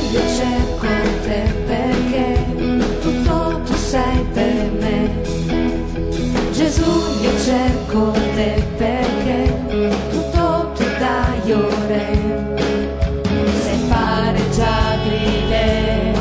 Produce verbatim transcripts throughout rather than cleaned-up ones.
io cerco te perché tutto tu sei per me. Gesù, io cerco te perché tutto tu dai ore. Sei pareggiabile,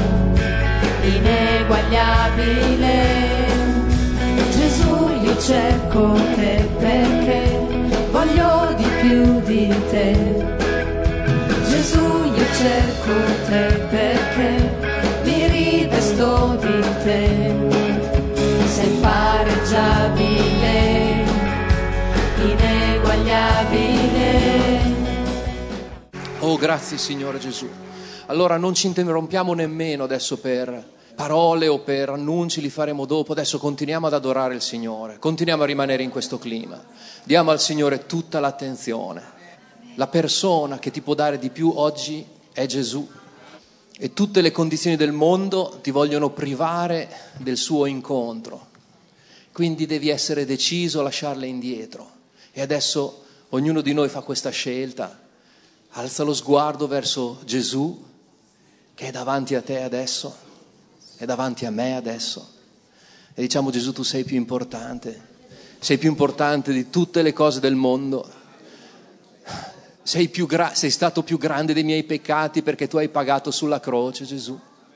ineguagliabile. Gesù, io cerco te perché voglio di più di te. Gesù, io cerco te perché mi rivesto di te. Sei pareggiabile, ineguagliabile. Oh, grazie Signore Gesù. Allora non ci interrompiamo nemmeno adesso per parole o per annunci, li faremo dopo. Adesso continuiamo ad adorare il Signore, continuiamo a rimanere in questo clima. Diamo al Signore tutta l'attenzione. La persona che ti può dare di più oggi è Gesù, e tutte le condizioni del mondo ti vogliono privare del suo incontro. Quindi devi essere deciso a lasciarle indietro. E adesso ognuno di noi fa questa scelta. Alza lo sguardo verso Gesù, che è davanti a te adesso, è davanti a me adesso. E diciamo: Gesù, tu sei più importante, sei più importante di tutte le cose del mondo. Sei, più gra- sei stato più grande dei miei peccati perché tu hai pagato sulla croce, Gesù.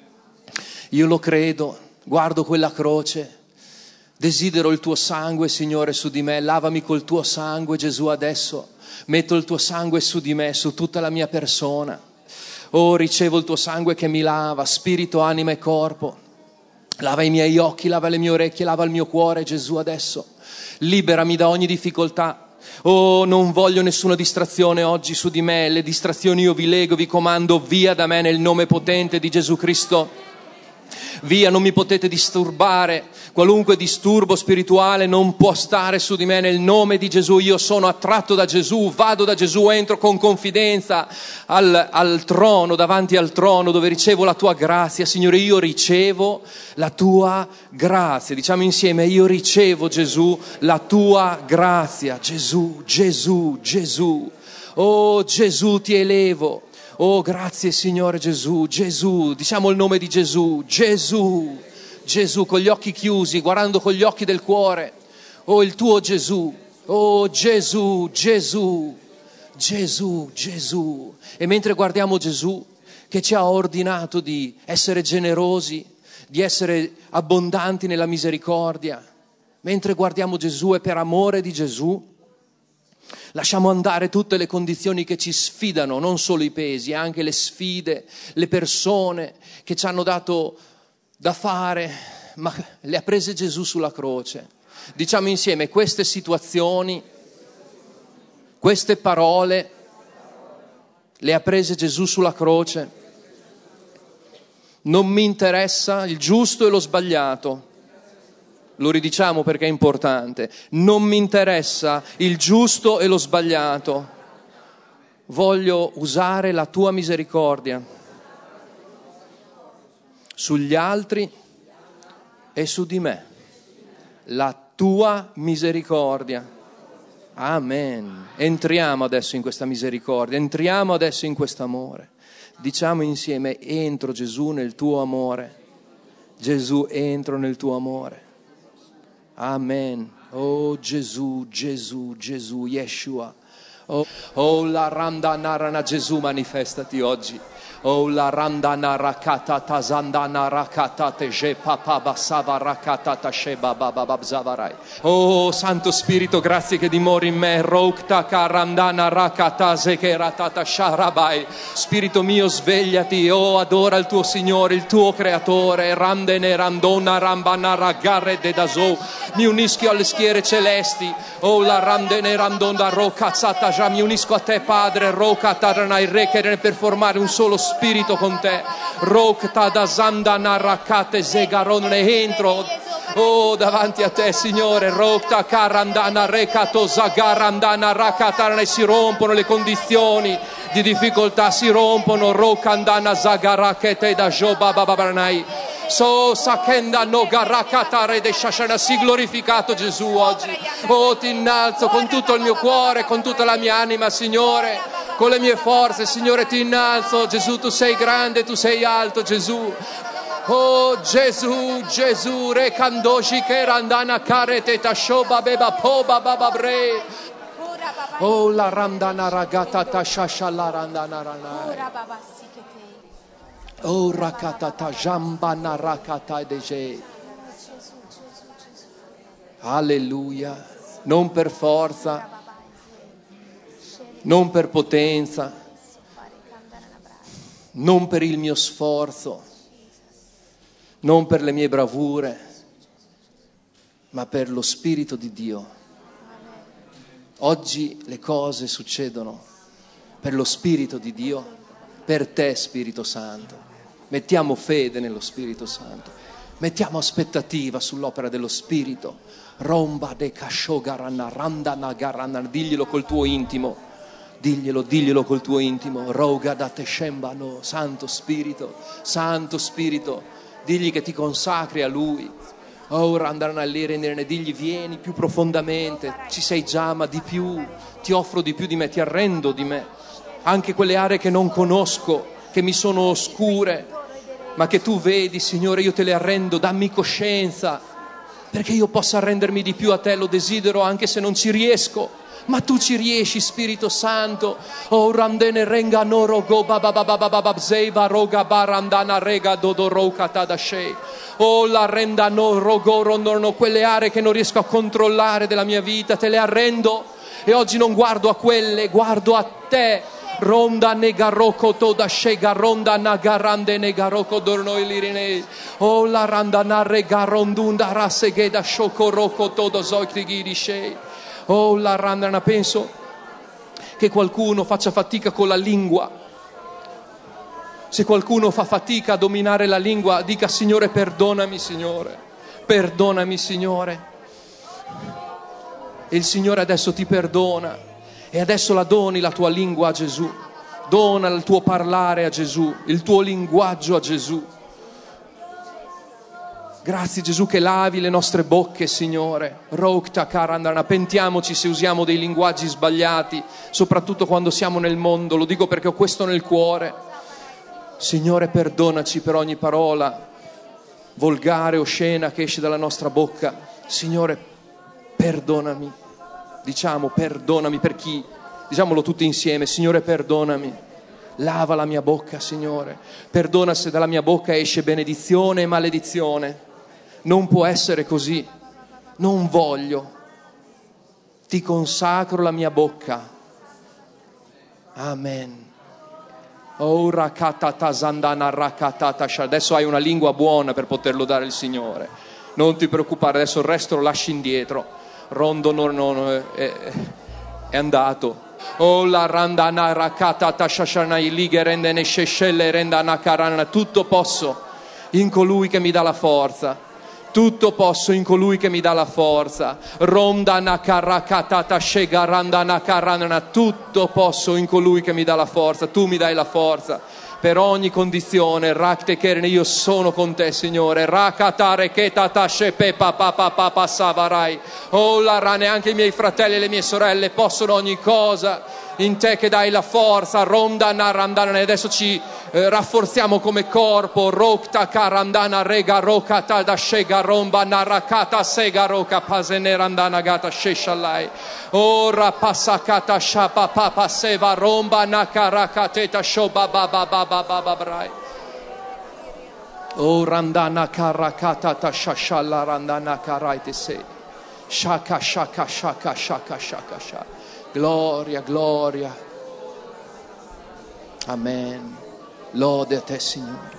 Io lo credo, guardo quella croce, desidero il tuo sangue, Signore, su di me. Lavami col tuo sangue, Gesù, adesso. Metto il tuo sangue su di me, su tutta la mia persona. Oh, ricevo il tuo sangue che mi lava, spirito, anima e corpo. Lava i miei occhi, lava le mie orecchie, lava il mio cuore, Gesù, adesso. Liberami da ogni difficoltà. Oh, non voglio nessuna distrazione oggi su di me. Le distrazioni io vi lego, vi comando via da me nel nome potente di Gesù Cristo. Via, non mi potete disturbare. Qualunque disturbo spirituale non può stare su di me nel nome di Gesù. Io sono attratto da Gesù, vado da Gesù, entro con confidenza al, al trono, davanti al trono dove ricevo la tua grazia. Signore, io ricevo la tua grazia. Diciamo insieme: io ricevo, Gesù, la tua grazia. Gesù, Gesù, Gesù. Oh Gesù, ti elevo. Oh, grazie Signore Gesù, Gesù, diciamo il nome di Gesù, Gesù, Gesù, con gli occhi chiusi, guardando con gli occhi del cuore. Oh, il tuo Gesù, oh Gesù, Gesù, Gesù, Gesù. E mentre guardiamo Gesù, che ci ha ordinato di essere generosi, di essere abbondanti nella misericordia, mentre guardiamo Gesù e per amore di Gesù, lasciamo andare tutte le condizioni che ci sfidano, non solo i pesi, anche le sfide, le persone che ci hanno dato da fare, ma le ha prese Gesù sulla croce. Diciamo insieme: queste situazioni, queste parole, le ha prese Gesù sulla croce. Non mi interessa il giusto e lo sbagliato. Lo ridiciamo perché è importante. Non mi interessa il giusto e lo sbagliato. Voglio usare la tua misericordia sugli altri e su di me. La tua misericordia. Amen. Entriamo adesso in questa misericordia. Entriamo adesso in questo amore. Diciamo insieme: entro, Gesù, nel tuo amore. Gesù, entro nel tuo amore. Amen. Oh Gesù, Gesù, Gesù, Yeshua. Oh, oh la randana rana, Gesù, manifestati oggi. Oh la randana rakata tazandana rakata teje papa basava rakata tasheba baba babzavarai. Oh Santo Spirito, grazie che dimori in me. Rokta karandana rakata zekeratata sharabai. Spirito mio, svegliati. Oh, adora il tuo Signore, il tuo Creatore. Randene randona rambana ragare dedazo. Mi unisco alle schiere celesti. Oh la randene randona rokazzata già. Mi unisco a te, Padre. Rokata ranai rekere per formare un solo spirito con te. Rokta da zandana rakate zegarone. Entro, oh, davanti a te, Signore. Rokta karandana rekato zagarandana rakatana. E si rompono le condizioni di difficoltà, si rompono. Rokandana zagarakete da joba bababanai. So sakenda no garakatare de shashana. Si glorificato Gesù oggi. Oh, ti innalzo con tutto il mio cuore, con tutta la mia anima, Signore. con le mie forze, Signore, ti innalzo. Gesù, tu sei grande, tu sei alto, Gesù. Oh Gesù, Gesù, re kandoshi che randana karete tashoba beba poba baba bre. Oh la randana ragata tashasha la randana ranai. Oh rakata tajambana rakata deje. Alleluia. Non per forza, non per potenza, non per il mio sforzo, non per le mie bravure, ma per lo Spirito di Dio. Oggi le cose succedono per lo Spirito di Dio, per te Spirito Santo. Mettiamo fede nello Spirito Santo, mettiamo aspettativa sull'opera dello Spirito. Romba de kashogarana randana garana, diglielo col tuo intimo, diglielo, diglielo col tuo intimo. Roga da te shembano, Santo Spirito, Santo Spirito. Digli che ti consacri a Lui. Ora andranno a lire, digli vieni più profondamente, ci sei già ma di più, ti offro di più di me, ti arrendo di me. Anche quelle aree che non conosco, che mi sono oscure, ma che tu vedi, Signore, io te le arrendo, dammi coscienza, perché io possa arrendermi di più a te, lo desidero anche se non ci riesco. Ma tu ci riesci, Spirito Santo. Oh randene renga noro go baba baba baba zeiva roga barandana rega dodoroka tadashei. Oh la renda no rogo rondorno, quelle aree che non riesco a controllare della mia vita, te le arrendo e oggi non guardo a quelle, guardo a te. Ronda negaroko toda shega ronda nagarande negaroko dorno ilirine. Oh la randa narrega rondunda rasegeda shokoroko todo zoiktigiri shei. Oh la randana, penso che qualcuno faccia fatica con la lingua. Se qualcuno fa fatica a dominare la lingua, dica: Signore, perdonami, Signore, perdonami, Signore. E il Signore adesso ti perdona e adesso la doni la tua lingua a Gesù, dona il tuo parlare a Gesù, il tuo linguaggio a Gesù. Grazie Gesù che lavi le nostre bocche, Signore. Rokta karandana, pentiamoci se usiamo dei linguaggi sbagliati, soprattutto quando siamo nel mondo. Lo dico perché ho questo nel cuore. Signore, perdonaci per ogni parola volgare o oscena che esce dalla nostra bocca. Signore, perdonami. Diciamo perdonami per chi? Diciamolo tutti insieme. Signore, perdonami. Lava la mia bocca, Signore. Perdona se dalla mia bocca esce benedizione e maledizione. Non può essere così. Non voglio. Ti consacro la mia bocca. Amen. Oh rakatata zandana rakatata. Adesso hai una lingua buona per poterlo dare al Signore. Non ti preoccupare, adesso il resto lo lasci indietro. Rondo non, non, è, è andato. Oh la randana rakatata shashana ilige rendene sheshelle rendana karana. Tutto posso in colui che mi dà la forza. Tutto posso in colui che mi dà la forza. Rondana karakatata shegarandana karana. Tutto posso in colui che mi dà la forza. Tu mi dai la forza per ogni condizione. Rakte kerne, io sono con te, Signore. Rakatare ketata shepe papa papa pasavarai. Oh la rane, anche i miei fratelli e le mie sorelle possono ogni cosa in te che dai la forza. Rondana randana. E adesso ci eh, rafforziamo come corpo. Rokta karandana rega rokata da shega romba narakata sega roka pasene randana gata sheshalai. Ora pasakata shapa papa seva romba nakarakateta shoba baba baba baba brai. O randana karakata ta shashala randana karaite se. Shaka shaka shaka shaka shaka shaka. Gloria, gloria. Amen. Lode a te, Signore.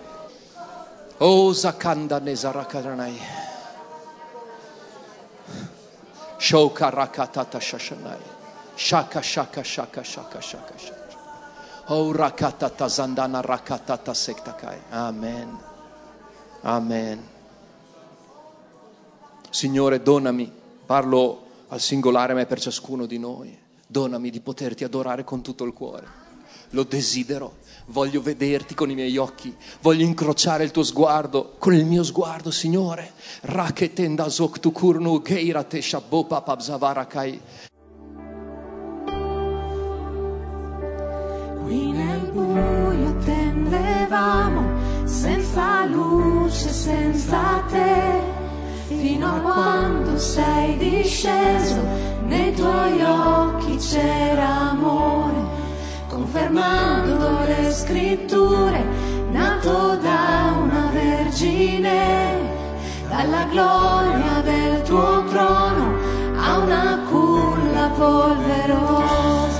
O zakanda nezarakaranai. Shoka rakatata shashanai. Shaka shaka shaka shaka shaka shaka. O rakatata zandana rakatata sektakai. Amen. Amen. Signore, donami, parlo al singolare ma è per ciascuno di noi. Donami di poterti adorare con tutto il cuore. Lo desidero. Voglio vederti con i miei occhi. Voglio incrociare il tuo sguardo con il mio sguardo, Signore. Raketenda zoktukurnu geirate shabopa pabzavarakai. buio attendevamo, senza luce, senza te, fino a quando sei disceso, nei tuoi occhi c'era amore, confermando le scritture, nato da una vergine, dalla gloria del tuo trono a una culla polverosa.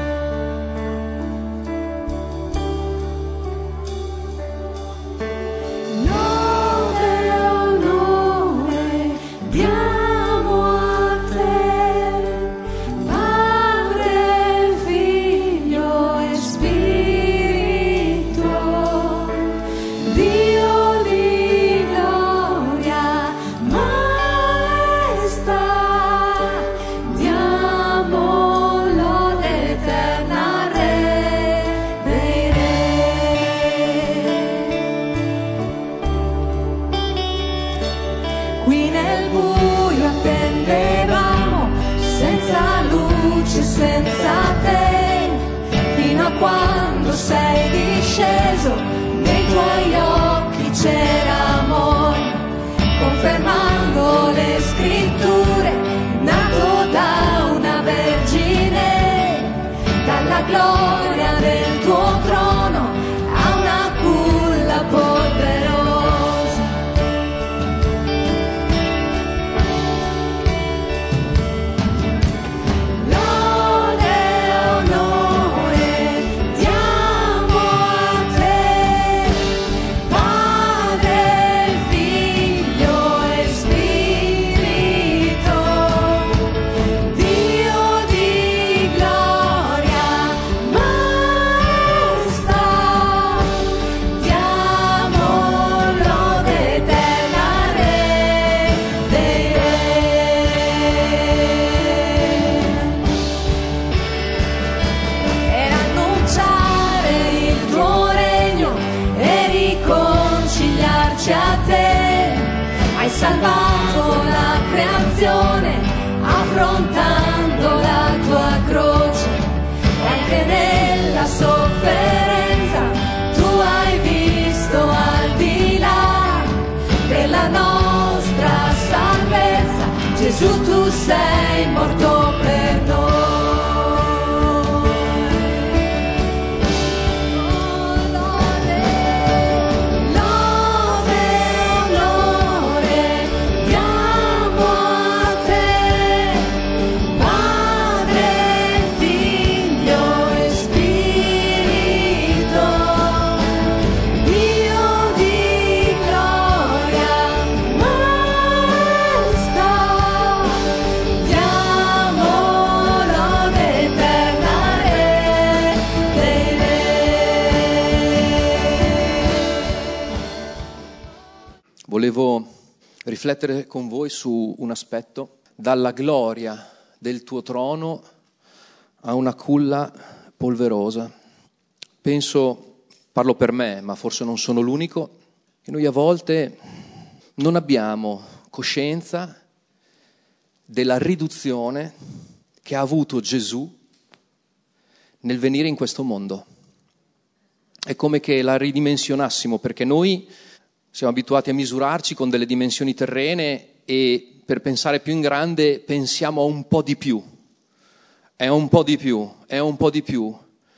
Senza te, fino a quando sei disceso, nei tuoi occhi c'era amore, confermando le scritture, nato da una vergine, dalla gloria del tuo trono a una culla polverosa. Salvato la creazione, affrontando la tua croce, e anche nella sofferenza tu hai visto al di là della nostra salvezza. Gesù, tu sei morto per noi. Volevo riflettere con voi su un aspetto, dalla gloria del tuo trono a una culla polverosa. Penso, parlo per me, ma forse non sono l'unico, che noi a volte non abbiamo coscienza della riduzione che ha avuto Gesù nel venire in questo mondo. È come che la ridimensionassimo, perché noi siamo abituati a misurarci con delle dimensioni terrene e per pensare più in grande pensiamo a un po' di più. È un po' di più, è un po' di più.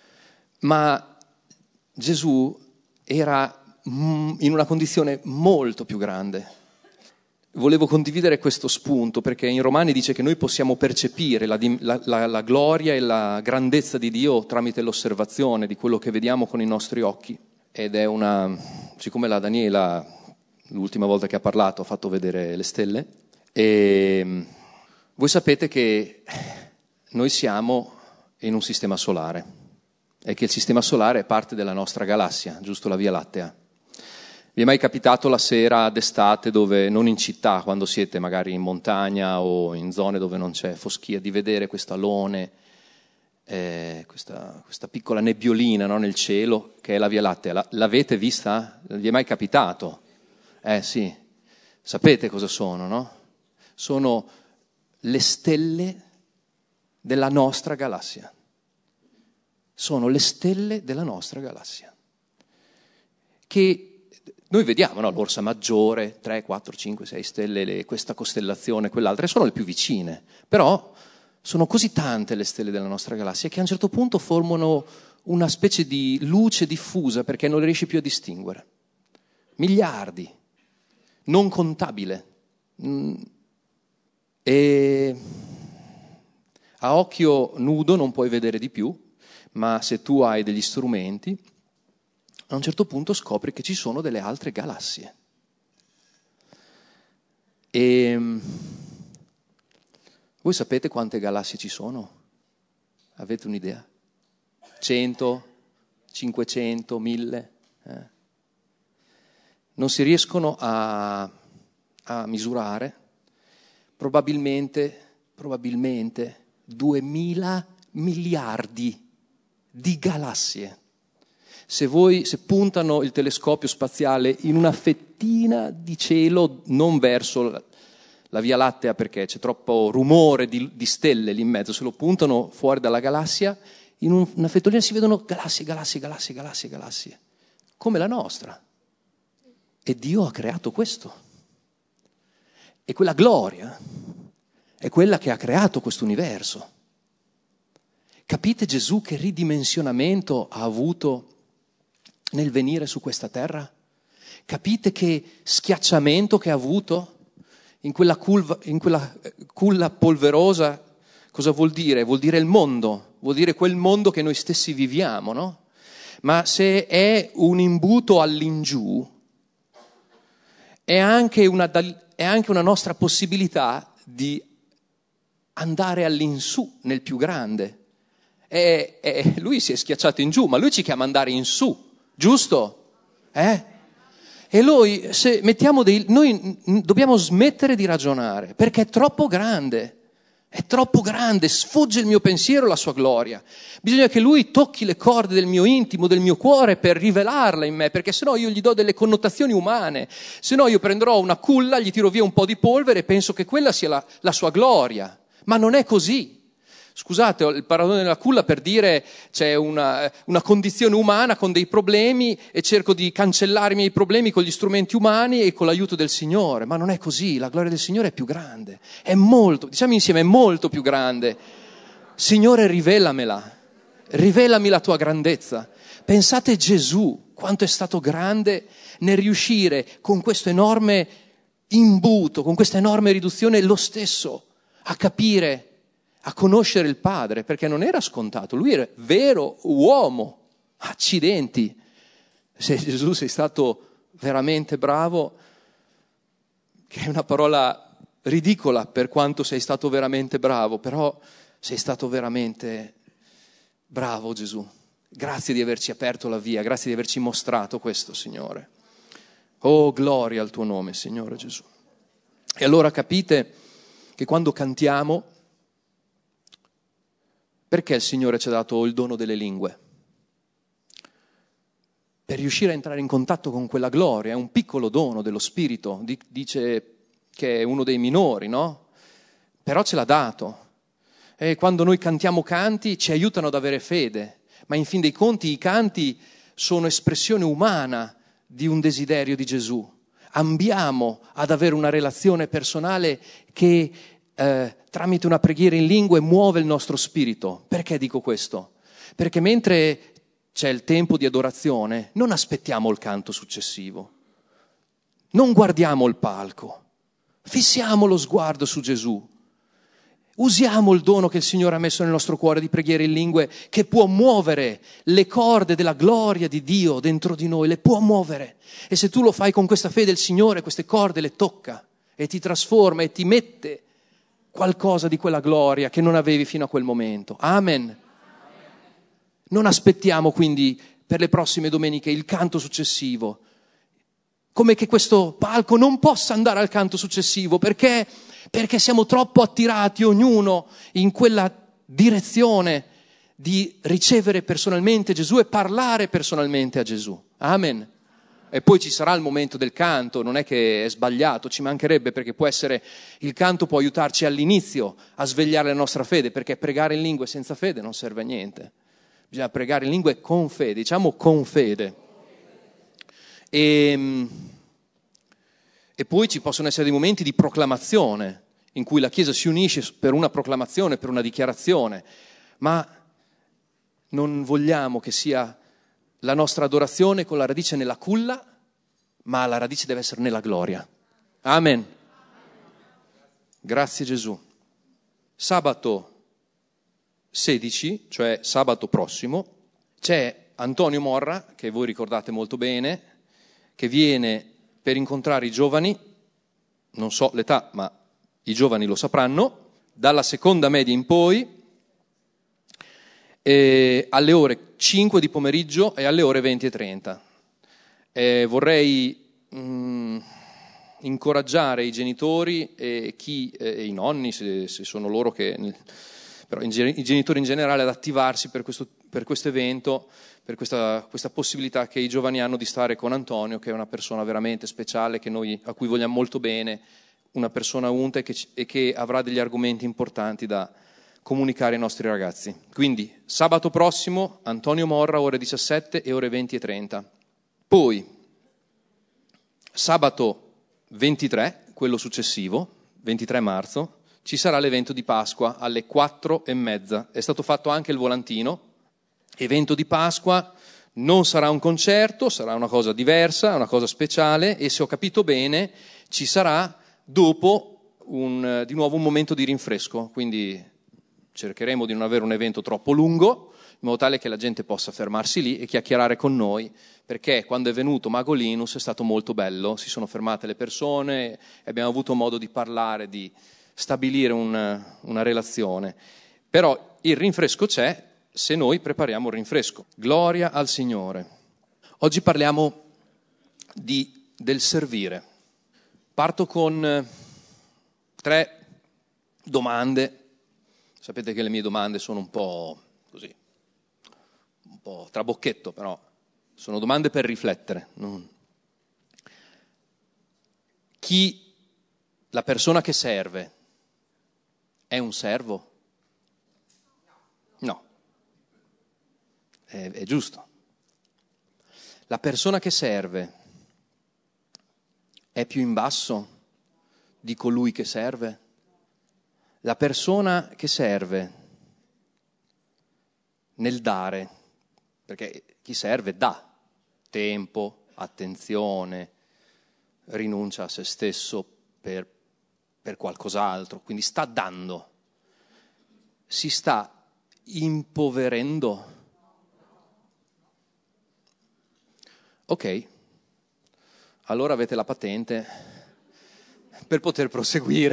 Ma Gesù era in una condizione molto più grande. Volevo condividere questo spunto perché in Romani dice che noi possiamo percepire la, la, la, la gloria e la grandezza di Dio tramite l'osservazione di quello che vediamo con i nostri occhi. Ed è una, siccome la Daniela l'ultima volta che ha parlato ha fatto vedere le stelle, e voi sapete che noi siamo in un sistema solare e che il sistema solare è parte della nostra galassia, giusto, la Via Lattea. Vi è mai capitato la sera d'estate, dove non in città, quando siete magari in montagna o in zone dove non c'è foschia, di vedere questo alone, eh, questa, questa piccola nebbiolina, no, nel cielo, che è la Via Lattea? La, l'avete vista? Vi è mai capitato? Eh sì, sapete cosa sono, no? Sono le stelle della nostra galassia. sono le stelle della nostra galassia, che noi vediamo, no? L'Orsa Maggiore, tre, quattro, cinque, sei stelle, le, questa costellazione, quell'altra, sono le più vicine, però sono così tante le stelle della nostra galassia che a un certo punto formano una specie di luce diffusa perché non le riesci più a distinguere. Miliardi, non contabile. E a occhio nudo non puoi vedere di più, ma se tu hai degli strumenti, a un certo punto scopri che ci sono delle altre galassie. E voi sapete quante galassie ci sono? Avete un'idea? cento, cinquecento, mille? Eh? Non si riescono a, a misurare. Probabilmente, probabilmente duemila miliardi di galassie. Se voi, se puntano il telescopio spaziale in una fettina di cielo, non verso la, la Via Lattea perché c'è troppo rumore di, di stelle lì in mezzo, se lo puntano fuori dalla galassia, in un, una fettolina si vedono galassie, galassie, galassie, galassie, galassie, come la nostra. E Dio ha creato questo. E quella gloria è quella che ha creato questo universo. Capite Gesù che ridimensionamento ha avuto nel venire su questa terra? Capite che schiacciamento che ha avuto in quella, culva, in quella culla polverosa? Cosa vuol dire? Vuol dire il mondo, vuol dire quel mondo che noi stessi viviamo, no? Ma se è un imbuto all'ingiù, è anche una, è anche una nostra possibilità di andare all'insù, nel più grande. E, e lui si è schiacciato in giù, ma lui ci chiama ad andare in su. Giusto? Eh? E noi, se mettiamo dei, noi dobbiamo smettere di ragionare, perché è troppo grande, è troppo grande, sfugge il mio pensiero la sua gloria. Bisogna che lui tocchi le corde del mio intimo, del mio cuore per rivelarla in me, perché sennò io gli do delle connotazioni umane, sennò io prenderò una culla, gli tiro via un po' di polvere e penso che quella sia la, la sua gloria, ma non è così. Scusate, ho il paragone della culla per dire c'è una, una condizione umana con dei problemi e cerco di cancellare i miei problemi con gli strumenti umani e con l'aiuto del Signore, ma non è così, la gloria del Signore è più grande, è molto, diciamo insieme, è molto più grande. Signore, rivelamela, rivelami la tua grandezza. Pensate Gesù, quanto è stato grande nel riuscire con questo enorme imbuto, con questa enorme riduzione, lo stesso a capire, a conoscere il Padre, perché non era scontato, lui era vero uomo. Accidenti, se Gesù sei stato veramente bravo, che è una parola ridicola per quanto sei stato veramente bravo, però sei stato veramente bravo Gesù. Grazie di averci aperto la via, grazie di averci mostrato questo, Signore. Oh, gloria al tuo nome, Signore Gesù. E allora capite che quando cantiamo, perché il Signore ci ha dato il dono delle lingue? Per riuscire a entrare in contatto con quella gloria, è un piccolo dono dello Spirito, dice che è uno dei minori, no? Però ce l'ha dato. E quando noi cantiamo canti ci aiutano ad avere fede, ma in fin dei conti i canti sono espressione umana di un desiderio di Gesù. Ambiamo ad avere una relazione personale che eh, tramite una preghiera in lingue muove il nostro spirito. Perché dico questo? Perché mentre c'è il tempo di adorazione, non aspettiamo il canto successivo, non guardiamo il palco, fissiamo lo sguardo su Gesù, usiamo il dono che il Signore ha messo nel nostro cuore di preghiera in lingue, che può muovere le corde della gloria di Dio dentro di noi, le può muovere. E se tu lo fai con questa fede, il Signore queste corde le tocca e ti trasforma e ti mette qualcosa di quella gloria che non avevi fino a quel momento. Amen. Non aspettiamo quindi per le prossime domeniche il canto successivo, come che questo palco non possa andare al canto successivo, perché, perché siamo troppo attirati ognuno in quella direzione di ricevere personalmente Gesù e parlare personalmente a Gesù. Amen. E poi ci sarà il momento del canto, non è che è sbagliato, ci mancherebbe, perché può essere, il canto può aiutarci all'inizio a svegliare la nostra fede, perché pregare in lingue senza fede non serve a niente. bisogna pregare in lingue con fede, diciamo con fede. E, e poi ci possono essere dei momenti di proclamazione, in cui la Chiesa si unisce per una proclamazione, per una dichiarazione, ma non vogliamo che sia la nostra adorazione con la radice nella culla, ma la radice deve essere nella gloria. Amen. Grazie Gesù. Sabato sedici, cioè sabato prossimo, c'è Antonio Morra, che voi ricordate molto bene, che viene per incontrare i giovani, non so l'età, ma i giovani lo sapranno, dalla seconda media in poi, eh, alle ore cinque di pomeriggio e alle ore venti e trenta. Eh, vorrei mh, incoraggiare i genitori e chi, eh, i nonni, se, se sono loro che... però in, i genitori in generale ad attivarsi per questo, per questo evento, per questa, questa possibilità che i giovani hanno di stare con Antonio, che è una persona veramente speciale, che noi, a cui vogliamo molto bene, una persona unta e che, e che avrà degli argomenti importanti da comunicare ai nostri ragazzi. Quindi sabato prossimo Antonio Morra, ore diciassette e ore venti e trenta. Poi sabato ventitré, quello successivo, ventitré marzo, ci sarà l'evento di Pasqua alle quattro e mezza. È stato fatto anche il volantino. Evento di Pasqua, non sarà un concerto, sarà una cosa diversa, una cosa speciale, e se ho capito bene ci sarà dopo un, di nuovo un momento di rinfresco, quindi cercheremo di non avere un evento troppo lungo, in modo tale che la gente possa fermarsi lì e chiacchierare con noi, perché quando è venuto Mago Linus è stato molto bello, si sono fermate le persone e abbiamo avuto modo di parlare, di stabilire una, una relazione. Però il rinfresco c'è se noi prepariamo il rinfresco. Gloria al Signore. Oggi parliamo di, del servire. Parto con tre domande. Sapete che le mie domande sono un po' così, un po' trabocchetto, però sono domande per riflettere. Chi, la persona che serve, è un servo? No. È, è giusto. La persona che serve è più in basso di colui che serve? La persona che serve nel dare, perché chi serve dà tempo, attenzione, rinuncia a se stesso per, per qualcos'altro, quindi sta dando, si sta impoverendo. Ok, allora avete la patente per poter proseguire.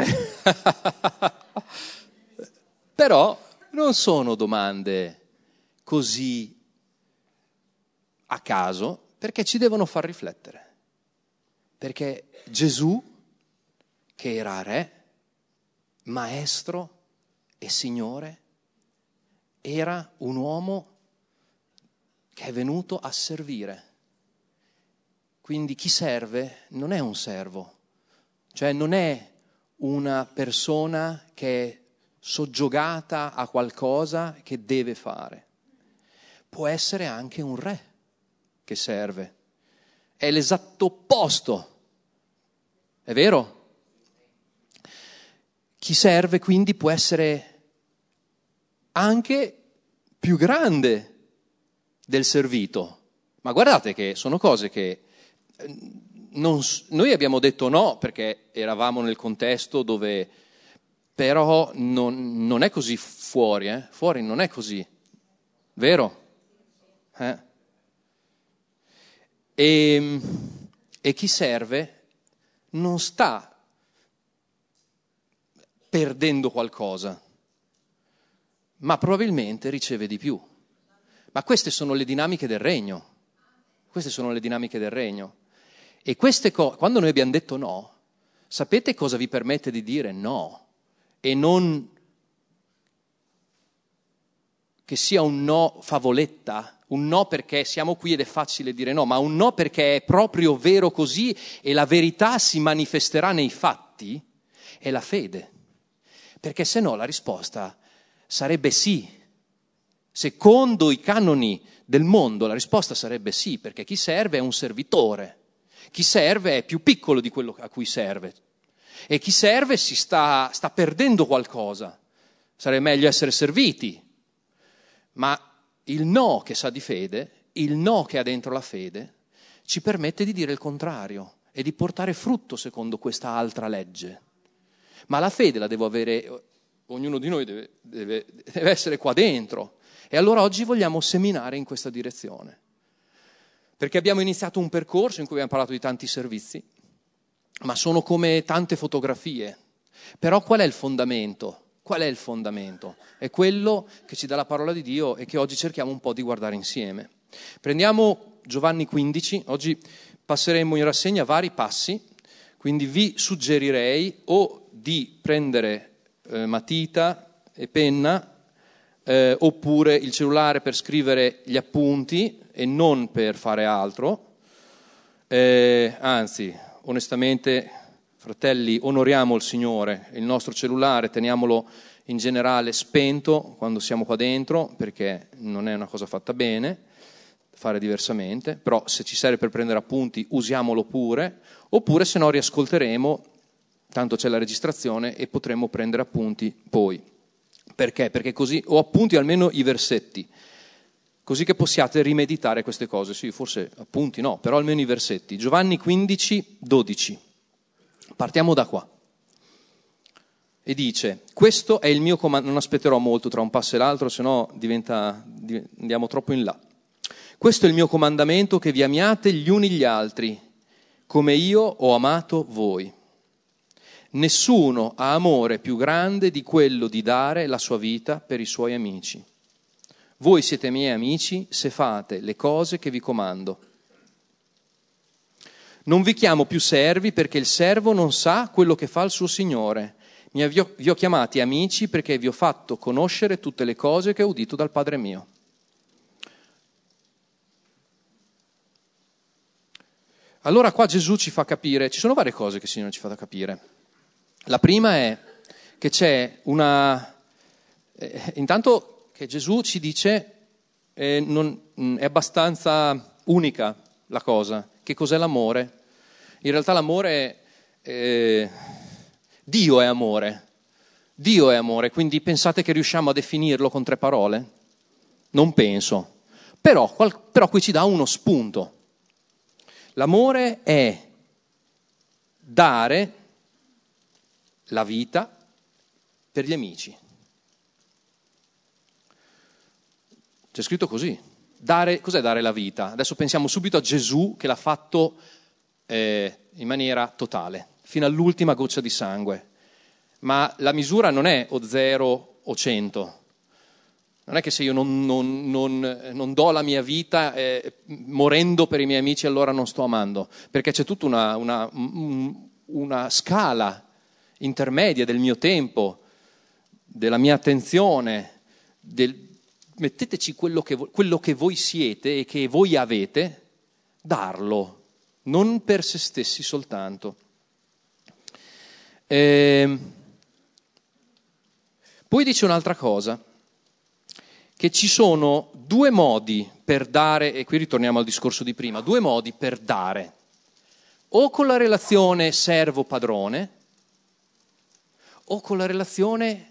Però non sono domande così a caso, perché ci devono far riflettere. Perché Gesù, che era re, maestro e signore, era un uomo che è venuto a servire. Quindi chi serve non è un servo, cioè non è una persona che è soggiogata a qualcosa che deve fare. Può essere anche un re che serve. È l'esatto opposto. È vero? Chi serve quindi può essere anche più grande del servito. Ma guardate che sono cose che non, noi abbiamo detto no perché eravamo nel contesto dove, però non, non è così fuori, eh? Fuori non è così, vero? Eh? E, e chi serve non sta perdendo qualcosa, ma probabilmente riceve di più. Ma queste sono le dinamiche del regno. Queste sono le dinamiche del regno. E queste cose, quando noi abbiamo detto no, sapete cosa vi permette di dire no? E non che sia un no favoletta, un no perché siamo qui ed è facile dire no, ma un no perché è proprio vero così e la verità si manifesterà nei fatti, è la fede. Perché se no la risposta sarebbe sì. Secondo i canoni del mondo la risposta sarebbe sì, perché chi serve è un servitore, chi serve è più piccolo di quello a cui serve e chi serve si sta, sta perdendo qualcosa, sarebbe meglio essere serviti. Ma il no che sa di fede, il no che ha dentro la fede, ci permette di dire il contrario e di portare frutto secondo questa altra legge. Ma la fede la devo avere, ognuno di noi deve, deve, deve essere qua dentro. E allora oggi vogliamo seminare in questa direzione. Perché abbiamo iniziato un percorso in cui abbiamo parlato di tanti servizi, ma sono come tante fotografie. Però qual è il fondamento? Qual è il fondamento? È quello che ci dà la parola di Dio e che oggi cerchiamo un po' di guardare insieme. Prendiamo Giovanni quindici, oggi passeremo in rassegna vari passi, quindi vi suggerirei o di prendere eh, matita e penna, Eh, oppure il cellulare per scrivere gli appunti e non per fare altro, eh, anzi, onestamente, fratelli, onoriamo il Signore, il nostro cellulare teniamolo in generale spento quando siamo qua dentro, perché non è una cosa fatta bene fare diversamente, però se ci serve per prendere appunti usiamolo pure, oppure se no riascolteremo, tanto c'è la registrazione e potremo prendere appunti poi. Perché? Perché così, o appunti almeno i versetti, così che possiate rimeditare queste cose. Sì, forse appunti no, però almeno i versetti. Giovanni quindici, dodici. Partiamo da qua. E dice, questo è il mio comandamento, non aspetterò molto tra un passo e l'altro, se no diventa, andiamo troppo in là. Questo è il mio comandamento, che vi amiate gli uni gli altri, come io ho amato voi. Nessuno ha amore più grande di quello di dare la sua vita per i suoi amici. Voi siete miei amici se fate le cose che vi comando. Non vi chiamo più servi perché il servo non sa quello che fa il suo Signore. Mi avvio, vi ho chiamati amici perché vi ho fatto conoscere tutte le cose che ho udito dal Padre mio. Allora qua Gesù ci fa capire, ci sono varie cose che il Signore ci fa capire. La prima è che c'è una... Eh, intanto che Gesù ci dice, eh, non, è abbastanza unica la cosa. Che cos'è l'amore? In realtà l'amore, eh, Dio è amore. Dio è amore, quindi pensate che riusciamo a definirlo con tre parole? Non penso. Però, qual, però qui ci dà uno spunto. L'amore è dare la vita per gli amici. C'è scritto così. Dare, cos'è dare la vita? Adesso pensiamo subito a Gesù che l'ha fatto eh, in maniera totale, fino all'ultima goccia di sangue. Ma la misura non è o zero o cento. Non è che se io non, non, non, non do la mia vita eh, morendo per i miei amici allora non sto amando. Perché c'è tutta una, una, una scala intermedia del mio tempo, della mia attenzione, del, metteteci quello che, quello che voi siete e che voi avete, darlo, non per se stessi soltanto. E poi dice un'altra cosa, che ci sono due modi per dare, e qui ritorniamo al discorso di prima, due modi per dare, o con la relazione servo-padrone, o con la relazione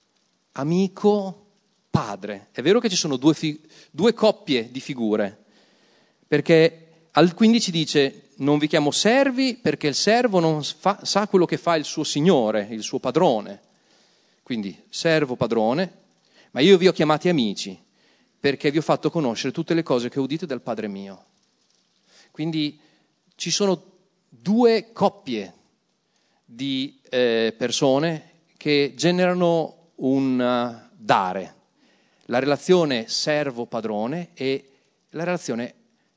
amico-padre. È vero che ci sono due, fi- due coppie di figure, perché al quindici dice non vi chiamo servi perché il servo non fa, sa quello che fa il suo signore, il suo padrone. Quindi servo-padrone, ma io vi ho chiamati amici perché vi ho fatto conoscere tutte le cose che udite dal Padre mio. Quindi ci sono due coppie di eh, persone che generano un dare, la relazione servo-padrone e la relazione,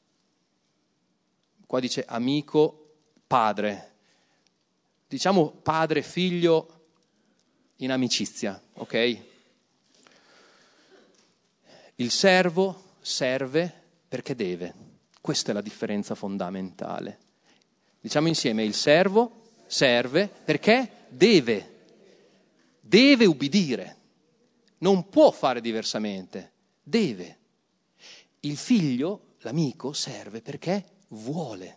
qua dice amico-padre, diciamo padre-figlio in amicizia, ok? Il servo serve perché deve, questa è la differenza fondamentale. Diciamo insieme, il servo serve perché deve, deve ubbidire, non può fare diversamente, deve. Il figlio, l'amico, serve perché vuole.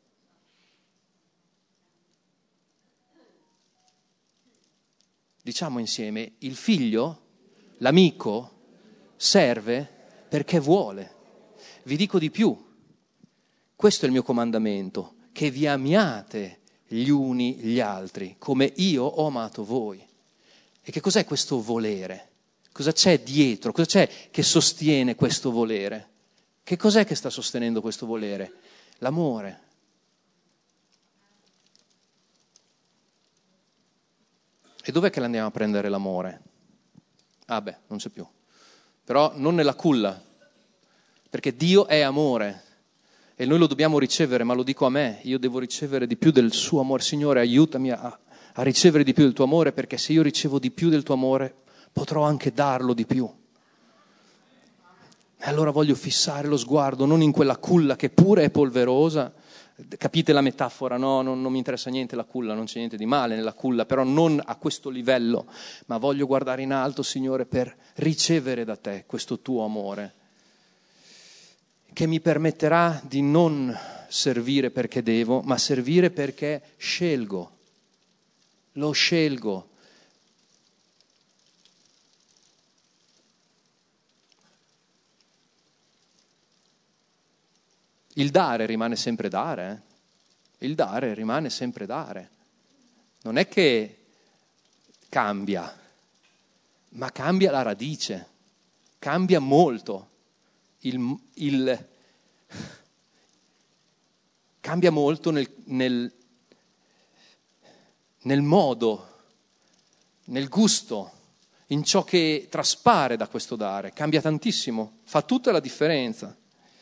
Diciamo insieme, il figlio, l'amico, serve perché vuole. Vi dico di più, questo è il mio comandamento, che vi amiate gli uni gli altri, come io ho amato voi. E che cos'è questo volere? Cosa c'è dietro? Cosa c'è che sostiene questo volere? Che cos'è che sta sostenendo questo volere? L'amore. E dov'è che l'andiamo a prendere l'amore? Ah beh, non c'è più. Però non nella culla, perché Dio è amore e noi lo dobbiamo ricevere, ma lo dico a me, io devo ricevere di più del suo amore. Signore, aiutami a, a ricevere di più del tuo amore, perché se io ricevo di più del tuo amore potrò anche darlo di più. E allora voglio fissare lo sguardo non in quella culla che pure è polverosa. Capite la metafora, no? Non, non mi interessa niente la culla, non c'è niente di male nella culla, però non a questo livello, ma voglio guardare in alto, Signore, per ricevere da te questo tuo amore, che mi permetterà di non servire perché devo, ma servire perché scelgo, lo scelgo. Il dare rimane sempre dare, eh? Il dare rimane sempre dare. Non è che cambia, ma cambia la radice, cambia molto. Il, il, cambia molto nel, nel, nel modo, nel gusto, in ciò che traspare da questo dare. Cambia tantissimo, fa tutta la differenza.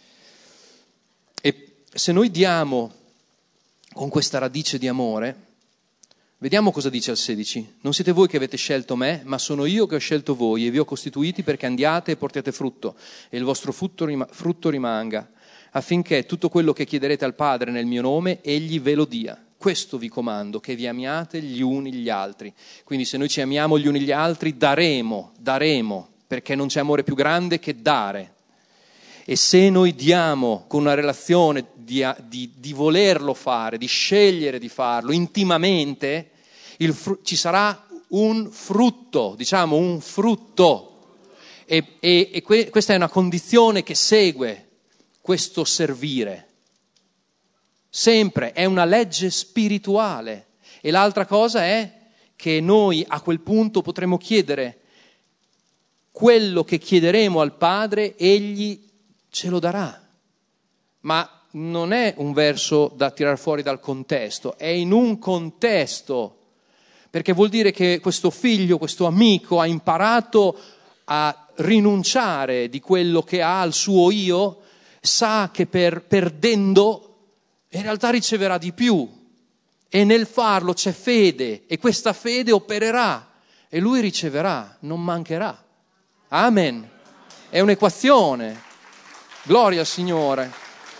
E se noi diamo con questa radice di amore, vediamo cosa dice al sedici. Non siete voi che avete scelto me, ma sono io che ho scelto voi e vi ho costituiti perché andiate e portiate frutto e il vostro frutto, rim- frutto rimanga, affinché tutto quello che chiederete al Padre nel mio nome, egli ve lo dia. Questo vi comando, che vi amiate gli uni gli altri. Quindi se noi ci amiamo gli uni gli altri, daremo, daremo, perché non c'è amore più grande che dare. E se noi diamo con una relazione di, di, di volerlo fare, di scegliere di farlo intimamente, il fru- ci sarà un frutto, diciamo un frutto. E, e, e que- questa è una condizione che segue questo servire. Sempre, è una legge spirituale. E l'altra cosa è che noi a quel punto potremo chiedere quello che chiederemo al Padre, egli ce lo darà. Ma non è un verso da tirar fuori dal contesto, è in un contesto, perché vuol dire che questo figlio, questo amico ha imparato a rinunciare di quello che ha al suo io, sa che per, perdendo in realtà riceverà di più e nel farlo c'è fede e questa fede opererà e lui riceverà, non mancherà. Amen. È un'equazione. Gloria al Signore.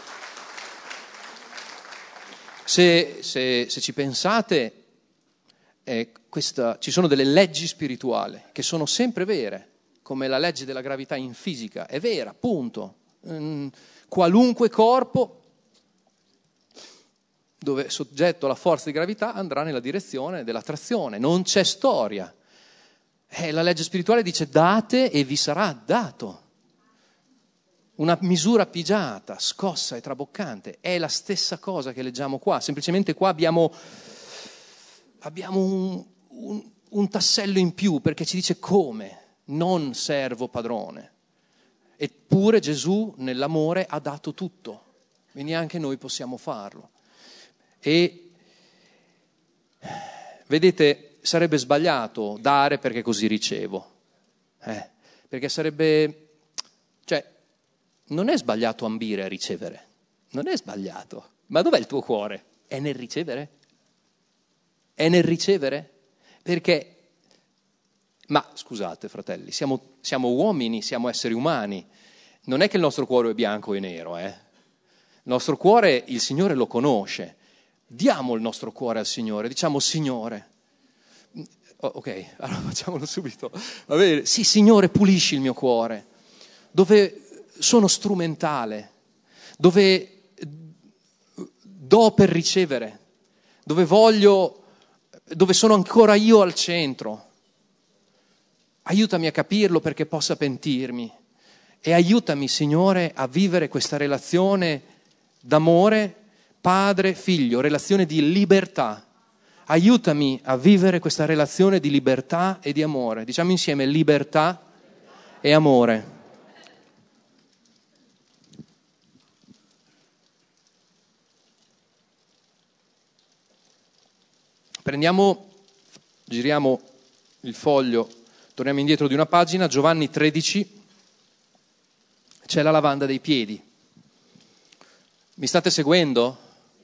Se, se, se ci pensate, eh, questa, ci sono delle leggi spirituali che sono sempre vere, come la legge della gravità in fisica, è vera, punto. Mm, qualunque corpo dove è soggetto alla forza di gravità andrà nella direzione dell'attrazione, non c'è storia. Eh, la legge spirituale dice date e vi sarà dato. Una misura pigiata, scossa e traboccante, è la stessa cosa che leggiamo qua, semplicemente qua abbiamo, abbiamo un, un, un tassello in più perché ci dice come, non servo padrone. Eppure Gesù nell'amore ha dato tutto, quindi anche noi possiamo farlo. E vedete, sarebbe sbagliato dare perché così ricevo, eh, perché sarebbe, cioè, non è sbagliato ambire a ricevere, non è sbagliato, ma dov'è il tuo cuore? È nel ricevere? È nel ricevere? Perché, ma scusate fratelli, siamo, siamo uomini, siamo esseri umani, non è che il nostro cuore è bianco e nero, eh? Il nostro cuore il Signore lo conosce, diamo il nostro cuore al Signore, diciamo Signore, oh, ok, allora facciamolo subito, va bene, sì Signore pulisci il mio cuore. dove sono strumentale, dove do per ricevere, dove voglio, dove sono ancora io al centro. Aiutami a capirlo perché possa pentirmi e aiutami, Signore, a vivere questa relazione d'amore, padre, figlio, relazione di libertà. Aiutami a vivere questa relazione di libertà e di amore. Diciamo insieme libertà e amore. Prendiamo, giriamo il foglio, torniamo indietro di una pagina, Giovanni tredici, c'è la lavanda dei piedi. Mi state seguendo?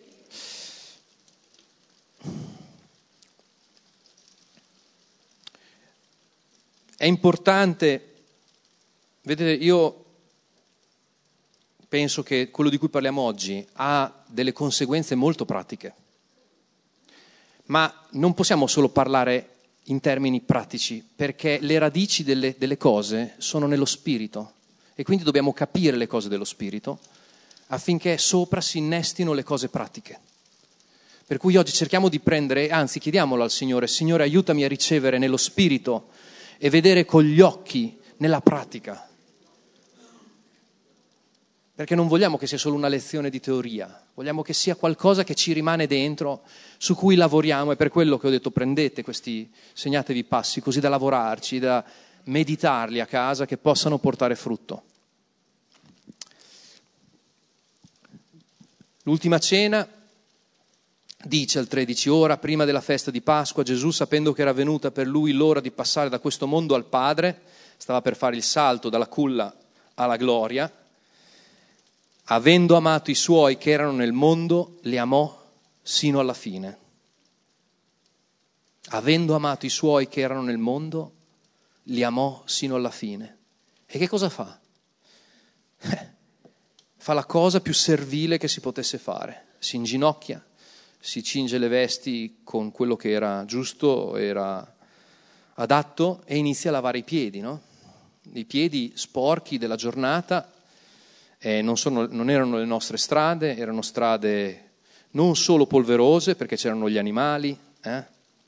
È importante, vedete, io penso che quello di cui parliamo oggi ha delle conseguenze molto pratiche. Ma non possiamo solo parlare in termini pratici, perché le radici delle, delle cose sono nello spirito e quindi dobbiamo capire le cose dello spirito affinché sopra si innestino le cose pratiche. Per cui oggi cerchiamo di prendere, anzi chiediamolo al Signore, Signore aiutami a ricevere nello spirito e vedere con gli occhi nella pratica. Perché non vogliamo che sia solo una lezione di teoria, vogliamo che sia qualcosa che ci rimane dentro, su cui lavoriamo. È per quello che ho detto prendete questi, segnatevi passi, così da lavorarci, da meditarli a casa, che possano portare frutto. L'ultima cena dice al tredici, ora prima della festa di Pasqua, Gesù, sapendo che era venuta per lui l'ora di passare da questo mondo al Padre, stava per fare il salto dalla culla alla gloria, avendo amato i suoi che erano nel mondo, li amò sino alla fine. Avendo amato i suoi che erano nel mondo, li amò sino alla fine. E che cosa fa? Eh, fa la cosa più servile che si potesse fare. Si inginocchia, si cinge le vesti con quello che era giusto, era adatto e inizia a lavare i piedi, no? I piedi sporchi della giornata. Eh, non, sono, non erano le nostre strade, erano strade non solo polverose perché c'erano gli animali. Eh?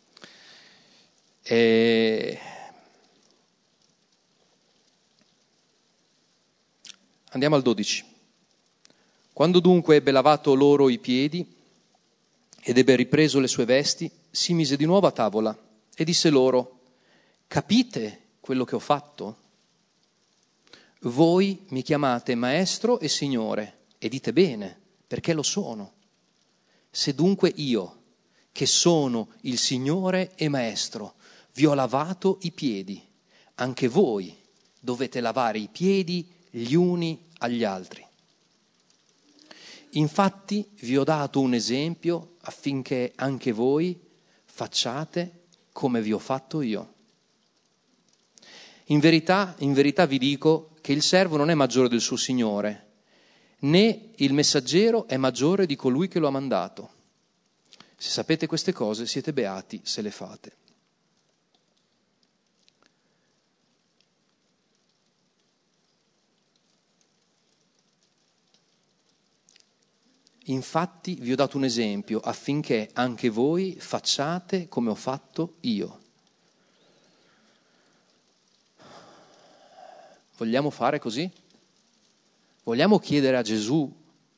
E... Andiamo al dodici. Quando dunque ebbe lavato loro i piedi ed ebbe ripreso le sue vesti, si mise di nuovo a tavola e disse loro, capite quello che ho fatto? Voi mi chiamate maestro e signore e dite bene, perché lo sono. Se dunque io, che sono il signore e maestro, vi ho lavato i piedi, anche voi dovete lavare i piedi gli uni agli altri. Infatti vi ho dato un esempio affinché anche voi facciate come vi ho fatto io. In verità, in verità vi dico che il servo non è maggiore del suo Signore, né il messaggero è maggiore di colui che lo ha mandato. Se sapete queste cose, siete beati se le fate. Infatti vi ho dato un esempio affinché anche voi facciate come ho fatto io. Vogliamo fare così? Vogliamo chiedere a Gesù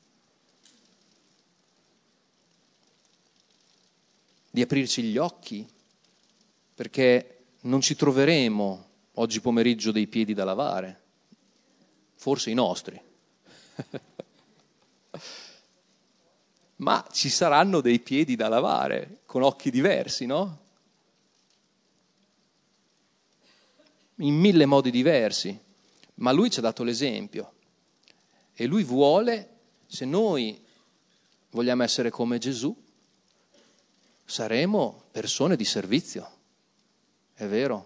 di aprirci gli occhi? Perché non ci troveremo oggi pomeriggio dei piedi da lavare, forse i nostri, ma ci saranno dei piedi da lavare con occhi diversi, no? In mille modi diversi. Ma lui ci ha dato l'esempio e lui vuole, se noi vogliamo essere come Gesù, saremo persone di servizio, è vero?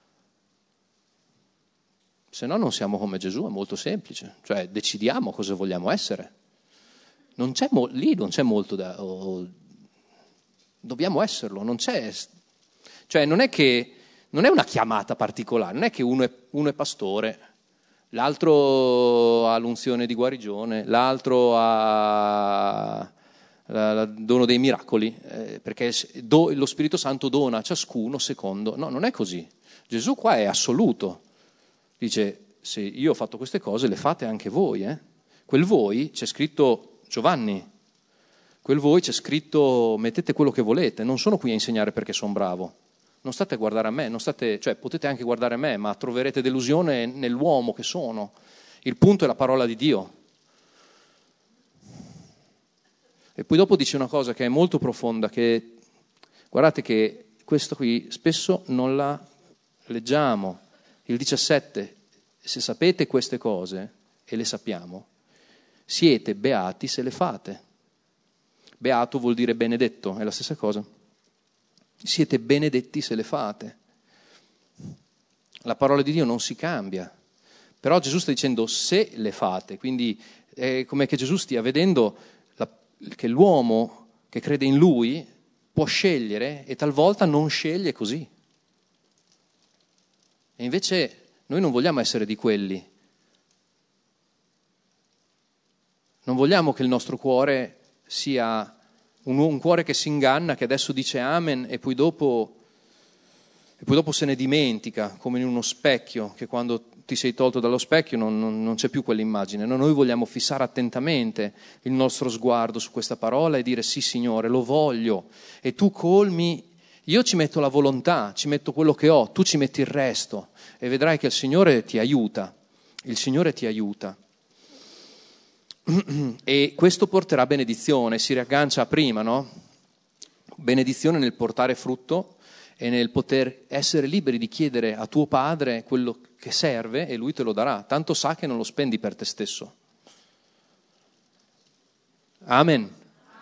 Se no non siamo come Gesù, è molto semplice, cioè decidiamo cosa vogliamo essere. Non c'è mo- lì non c'è molto da... Oh, dobbiamo esserlo, non c'è... Cioè non è che... Non è una chiamata particolare, non è che uno è, uno è pastore, l'altro ha l'unzione di guarigione, l'altro ha il dono dei miracoli, eh, perché do, lo Spirito Santo dona a ciascuno secondo. No, non è così. Gesù qua è assoluto. Dice, se io ho fatto queste cose, le fate anche voi. Eh? Quel voi, c'è scritto Giovanni, quel voi c'è scritto mettete quello che volete, non sono qui a insegnare perché sono bravo. Non state a guardare a me, non state, cioè potete anche guardare a me, ma troverete delusione nell'uomo che sono. Il punto è la parola di Dio. E poi dopo dice una cosa che è molto profonda, che guardate che questo qui spesso non la leggiamo. Il diciassette, se sapete queste cose, e le sappiamo, siete beati se le fate. Beato vuol dire benedetto, è la stessa cosa. Siete benedetti se le fate. La parola di Dio non si cambia, però Gesù sta dicendo se le fate, quindi è come che Gesù stia vedendo la, che l'uomo che crede in Lui può scegliere e talvolta non sceglie così. E invece noi non vogliamo essere di quelli. Non vogliamo che il nostro cuore sia un, un cuore che si inganna, che adesso dice amen e poi dopo e poi dopo se ne dimentica, come in uno specchio, che quando ti sei tolto dallo specchio non, non, non c'è più quell'immagine. No, noi vogliamo fissare attentamente il nostro sguardo su questa parola e dire sì Signore, lo voglio, e tu colmi, io ci metto la volontà, ci metto quello che ho, tu ci metti il resto e vedrai che il Signore ti aiuta, il Signore ti aiuta. E questo porterà benedizione, si riaggancia a prima, no? Benedizione nel portare frutto e nel poter essere liberi di chiedere a tuo padre quello che serve e lui te lo darà, tanto sa che non lo spendi per te stesso. Amen. Amen.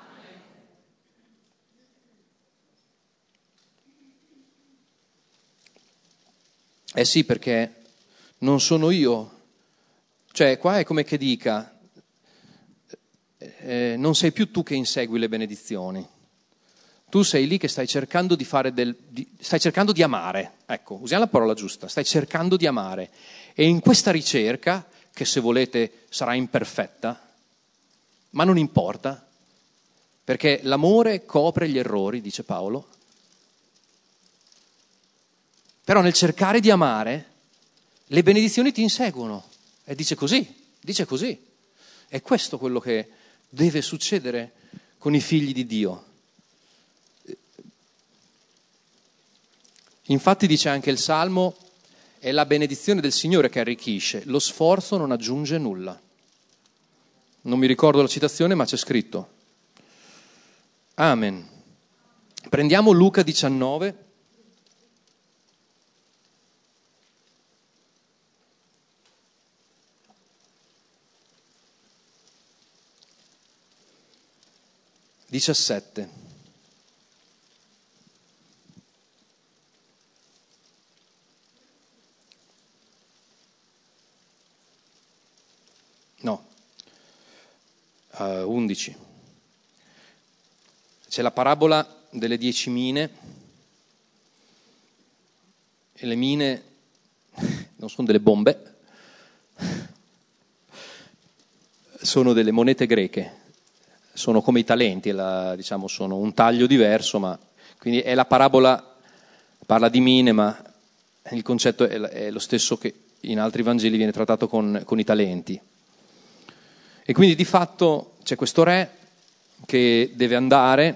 Eh sì, perché non sono io, cioè qua è come che dica, Eh, non sei più tu che insegui le benedizioni, tu sei lì che stai cercando di fare del, di, stai cercando di amare, ecco, usiamo la parola giusta, stai cercando di amare, e in questa ricerca, che se volete sarà imperfetta, ma non importa, perché l'amore copre gli errori, dice Paolo, però nel cercare di amare le benedizioni ti inseguono, e dice così, dice così, è questo quello che deve succedere con i figli di Dio. Infatti dice anche il Salmo, è la benedizione del Signore che arricchisce, lo sforzo non aggiunge nulla. Non mi ricordo la citazione, ma c'è scritto. Amen. Prendiamo Luca diciannove. diciassette. No, uh, undici. C'è la parabola delle dieci mine, e le mine non sono delle bombe, sono delle monete greche. Sono come i talenti, la, diciamo, sono un taglio diverso, ma quindi è la parabola, parla di mine, ma il concetto è, è lo stesso che in altri Vangeli viene trattato con, con i talenti. E quindi di fatto c'è questo re che deve andare,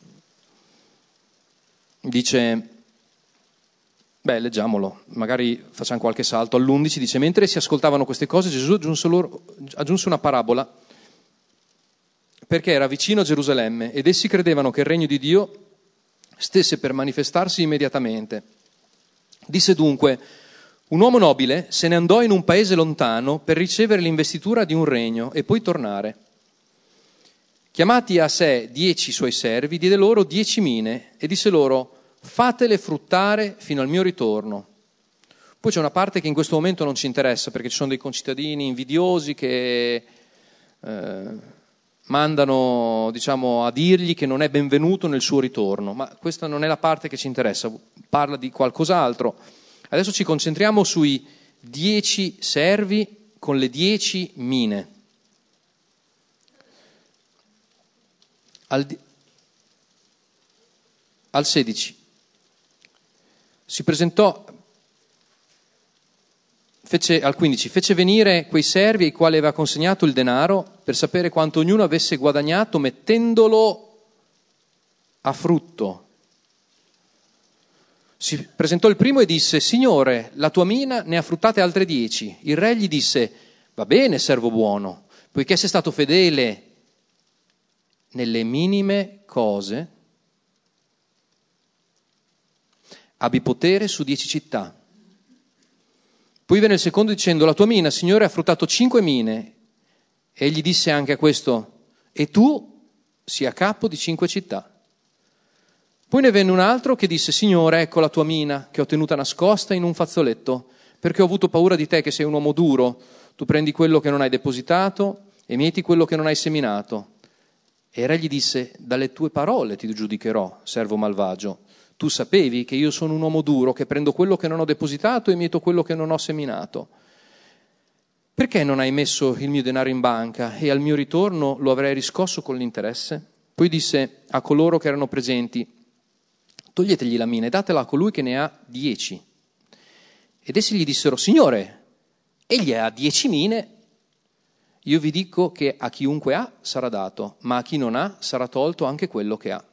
dice, beh, leggiamolo, magari facciamo qualche salto, all'undici dice, mentre si ascoltavano queste cose Gesù aggiunse, loro, aggiunse una parabola, perché era vicino a Gerusalemme ed essi credevano che il regno di Dio stesse per manifestarsi immediatamente. Disse dunque, un uomo nobile se ne andò in un paese lontano per ricevere l'investitura di un regno e poi tornare. Chiamati a sé dieci suoi servi, diede loro dieci mine e disse loro, fatele fruttare fino al mio ritorno. Poi c'è una parte che in questo momento non ci interessa, perché ci sono dei concittadini invidiosi che eh, mandano, diciamo, a dirgli che non è benvenuto nel suo ritorno, ma questa non è la parte che ci interessa, parla di qualcos'altro. Adesso ci concentriamo sui dieci servi con le dieci mine. Al, al sedici si presentò, fece, al quindici fece venire quei servi ai quali aveva consegnato il denaro per sapere quanto ognuno avesse guadagnato mettendolo a frutto. Si presentò il primo e disse: Signore, la tua mina ne ha fruttate altre dieci. Il re gli disse: va bene, servo buono, poiché sei stato fedele nelle minime cose, abbi potere su dieci città. Poi venne il secondo dicendo: la tua mina, Signore, ha fruttato cinque mine. E egli disse anche a questo: e tu sia capo di cinque città. Poi ne venne un altro che disse: Signore, ecco la tua mina, che ho tenuta nascosta in un fazzoletto, perché ho avuto paura di te, che sei un uomo duro. Tu prendi quello che non hai depositato e mieti quello che non hai seminato. E il re gli disse: dalle tue parole ti giudicherò, servo malvagio. Tu sapevi che io sono un uomo duro, che prendo quello che non ho depositato e mieto quello che non ho seminato. Perché non hai messo il mio denaro in banca e al mio ritorno lo avrei riscosso con l'interesse? Poi disse a coloro che erano presenti: toglietegli la mina e datela a colui che ne ha dieci. Ed essi gli dissero: Signore, egli ha dieci mine. Io vi dico che a chiunque ha sarà dato, ma a chi non ha sarà tolto anche quello che ha.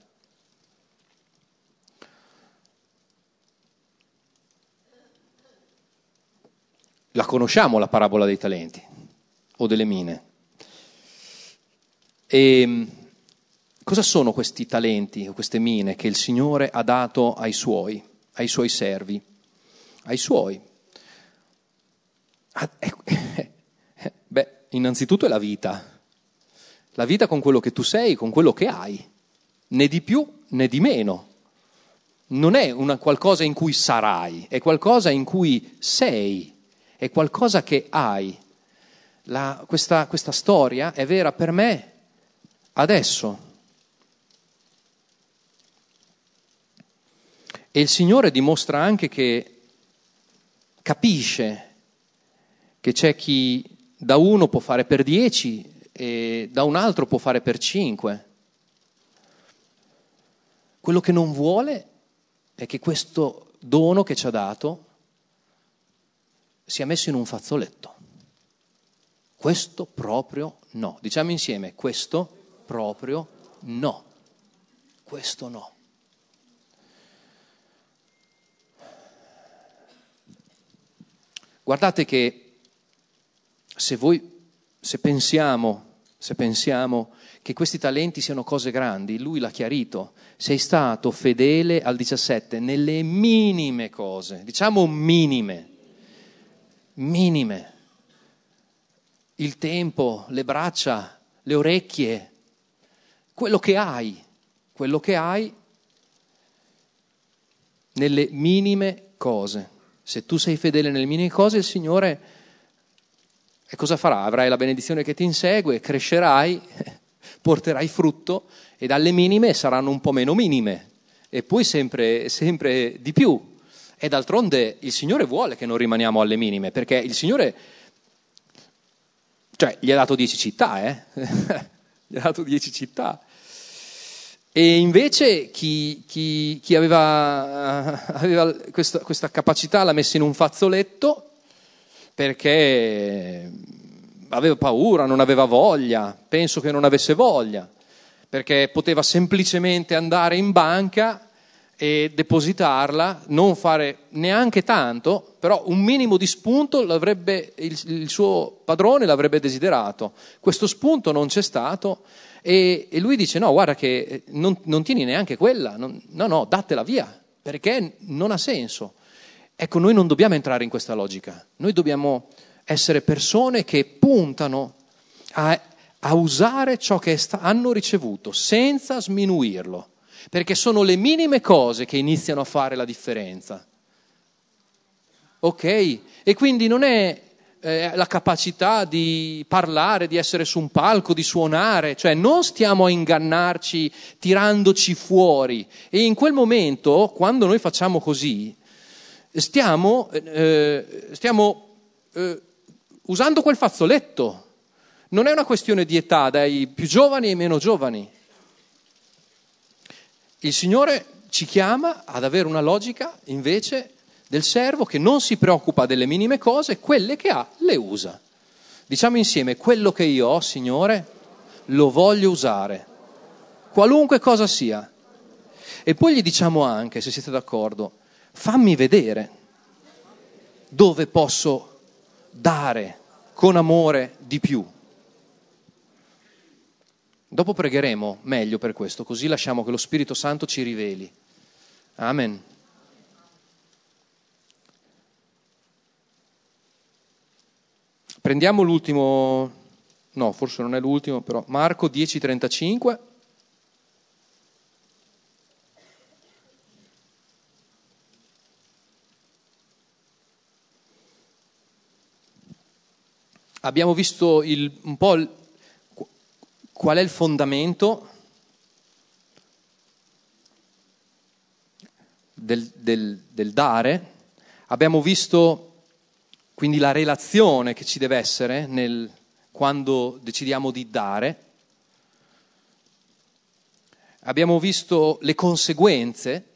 La conosciamo la parabola dei talenti o delle mine. E cosa sono questi talenti o queste mine che il Signore ha dato ai suoi, ai suoi servi, ai suoi? Ah, eh, eh, eh, beh, innanzitutto è la vita. La vita con quello che tu sei, con quello che hai, né di più né di meno. Non è una qualcosa in cui sarai, è qualcosa in cui sei. È qualcosa che hai. La, questa, questa storia è vera per me adesso. E il Signore dimostra anche che capisce che c'è chi da uno può fare per dieci e da un altro può fare per cinque. Quello che non vuole è che questo dono che ci ha dato sia messo in un fazzoletto. Questo proprio no. Diciamo insieme: questo proprio no. Questo no. Guardate che se voi, se pensiamo, se pensiamo che questi talenti siano cose grandi, lui l'ha chiarito. Sei stato fedele al diciassette nelle minime cose, diciamo minime. minime, il tempo, le braccia, le orecchie, quello che hai, quello che hai nelle minime cose. Se tu sei fedele nelle minime cose, il Signore, e cosa farà? Avrai la benedizione che ti insegue, crescerai, porterai frutto e dalle minime saranno un po' meno minime e poi sempre, sempre di più. E d'altronde il Signore vuole che non rimaniamo alle minime, perché il Signore, cioè, gli ha dato dieci città, eh? Gli ha dato dieci città. E invece chi, chi, chi aveva, aveva questa, questa capacità l'ha messa in un fazzoletto perché aveva paura, non aveva voglia, penso che non avesse voglia, perché poteva semplicemente andare in banca e depositarla, non fare neanche tanto, però un minimo di spunto l'avrebbe, il, il suo padrone l'avrebbe desiderato. Questo spunto non c'è stato e, e lui dice: no, guarda che non, non tieni neanche quella, non, no no, datela via, perché non ha senso. Ecco, noi non dobbiamo entrare in questa logica, noi dobbiamo essere persone che puntano a, a usare ciò che sta, hanno ricevuto senza sminuirlo, perché sono le minime cose che iniziano a fare la differenza. Ok? E quindi non è eh, la capacità di parlare, di essere su un palco, di suonare, cioè non stiamo a ingannarci tirandoci fuori. E in quel momento, quando noi facciamo così, stiamo, eh, stiamo eh, usando quel fazzoletto. Non è una questione di età, dai più giovani ai meno giovani. Il Signore ci chiama ad avere una logica invece del servo che non si preoccupa delle minime cose, quelle che ha le usa. Diciamo insieme: quello che io ho, Signore, lo voglio usare, qualunque cosa sia. E poi gli diciamo anche, se siete d'accordo, fammi vedere dove posso dare con amore di più. Dopo pregheremo meglio per questo, così lasciamo che lo Spirito Santo ci riveli. Amen. Prendiamo l'ultimo, no, forse non è l'ultimo, però Marco dieci trentacinque. Abbiamo visto il, un po' il, qual è il fondamento del, del, del dare. Abbiamo visto quindi la relazione che ci deve essere nel, quando decidiamo di dare. Abbiamo visto le conseguenze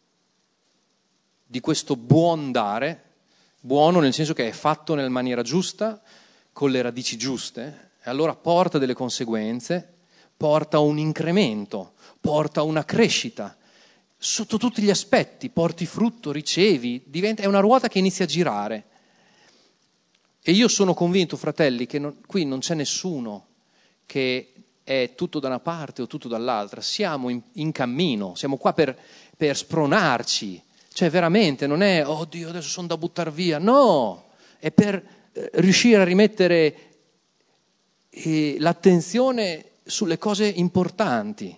di questo buon dare, buono nel senso che è fatto nella maniera giusta, con le radici giuste, e allora porta delle conseguenze, porta un incremento, porta una crescita, sotto tutti gli aspetti, porti frutto, ricevi, diventa, è una ruota che inizia a girare. E io sono convinto, fratelli, che non, qui non c'è nessuno che è tutto da una parte o tutto dall'altra, siamo in, in cammino, siamo qua per, per spronarci, cioè veramente non è, oh Dio, adesso sono da buttar via, no, è per riuscire a rimettere eh, l'attenzione sulle cose importanti.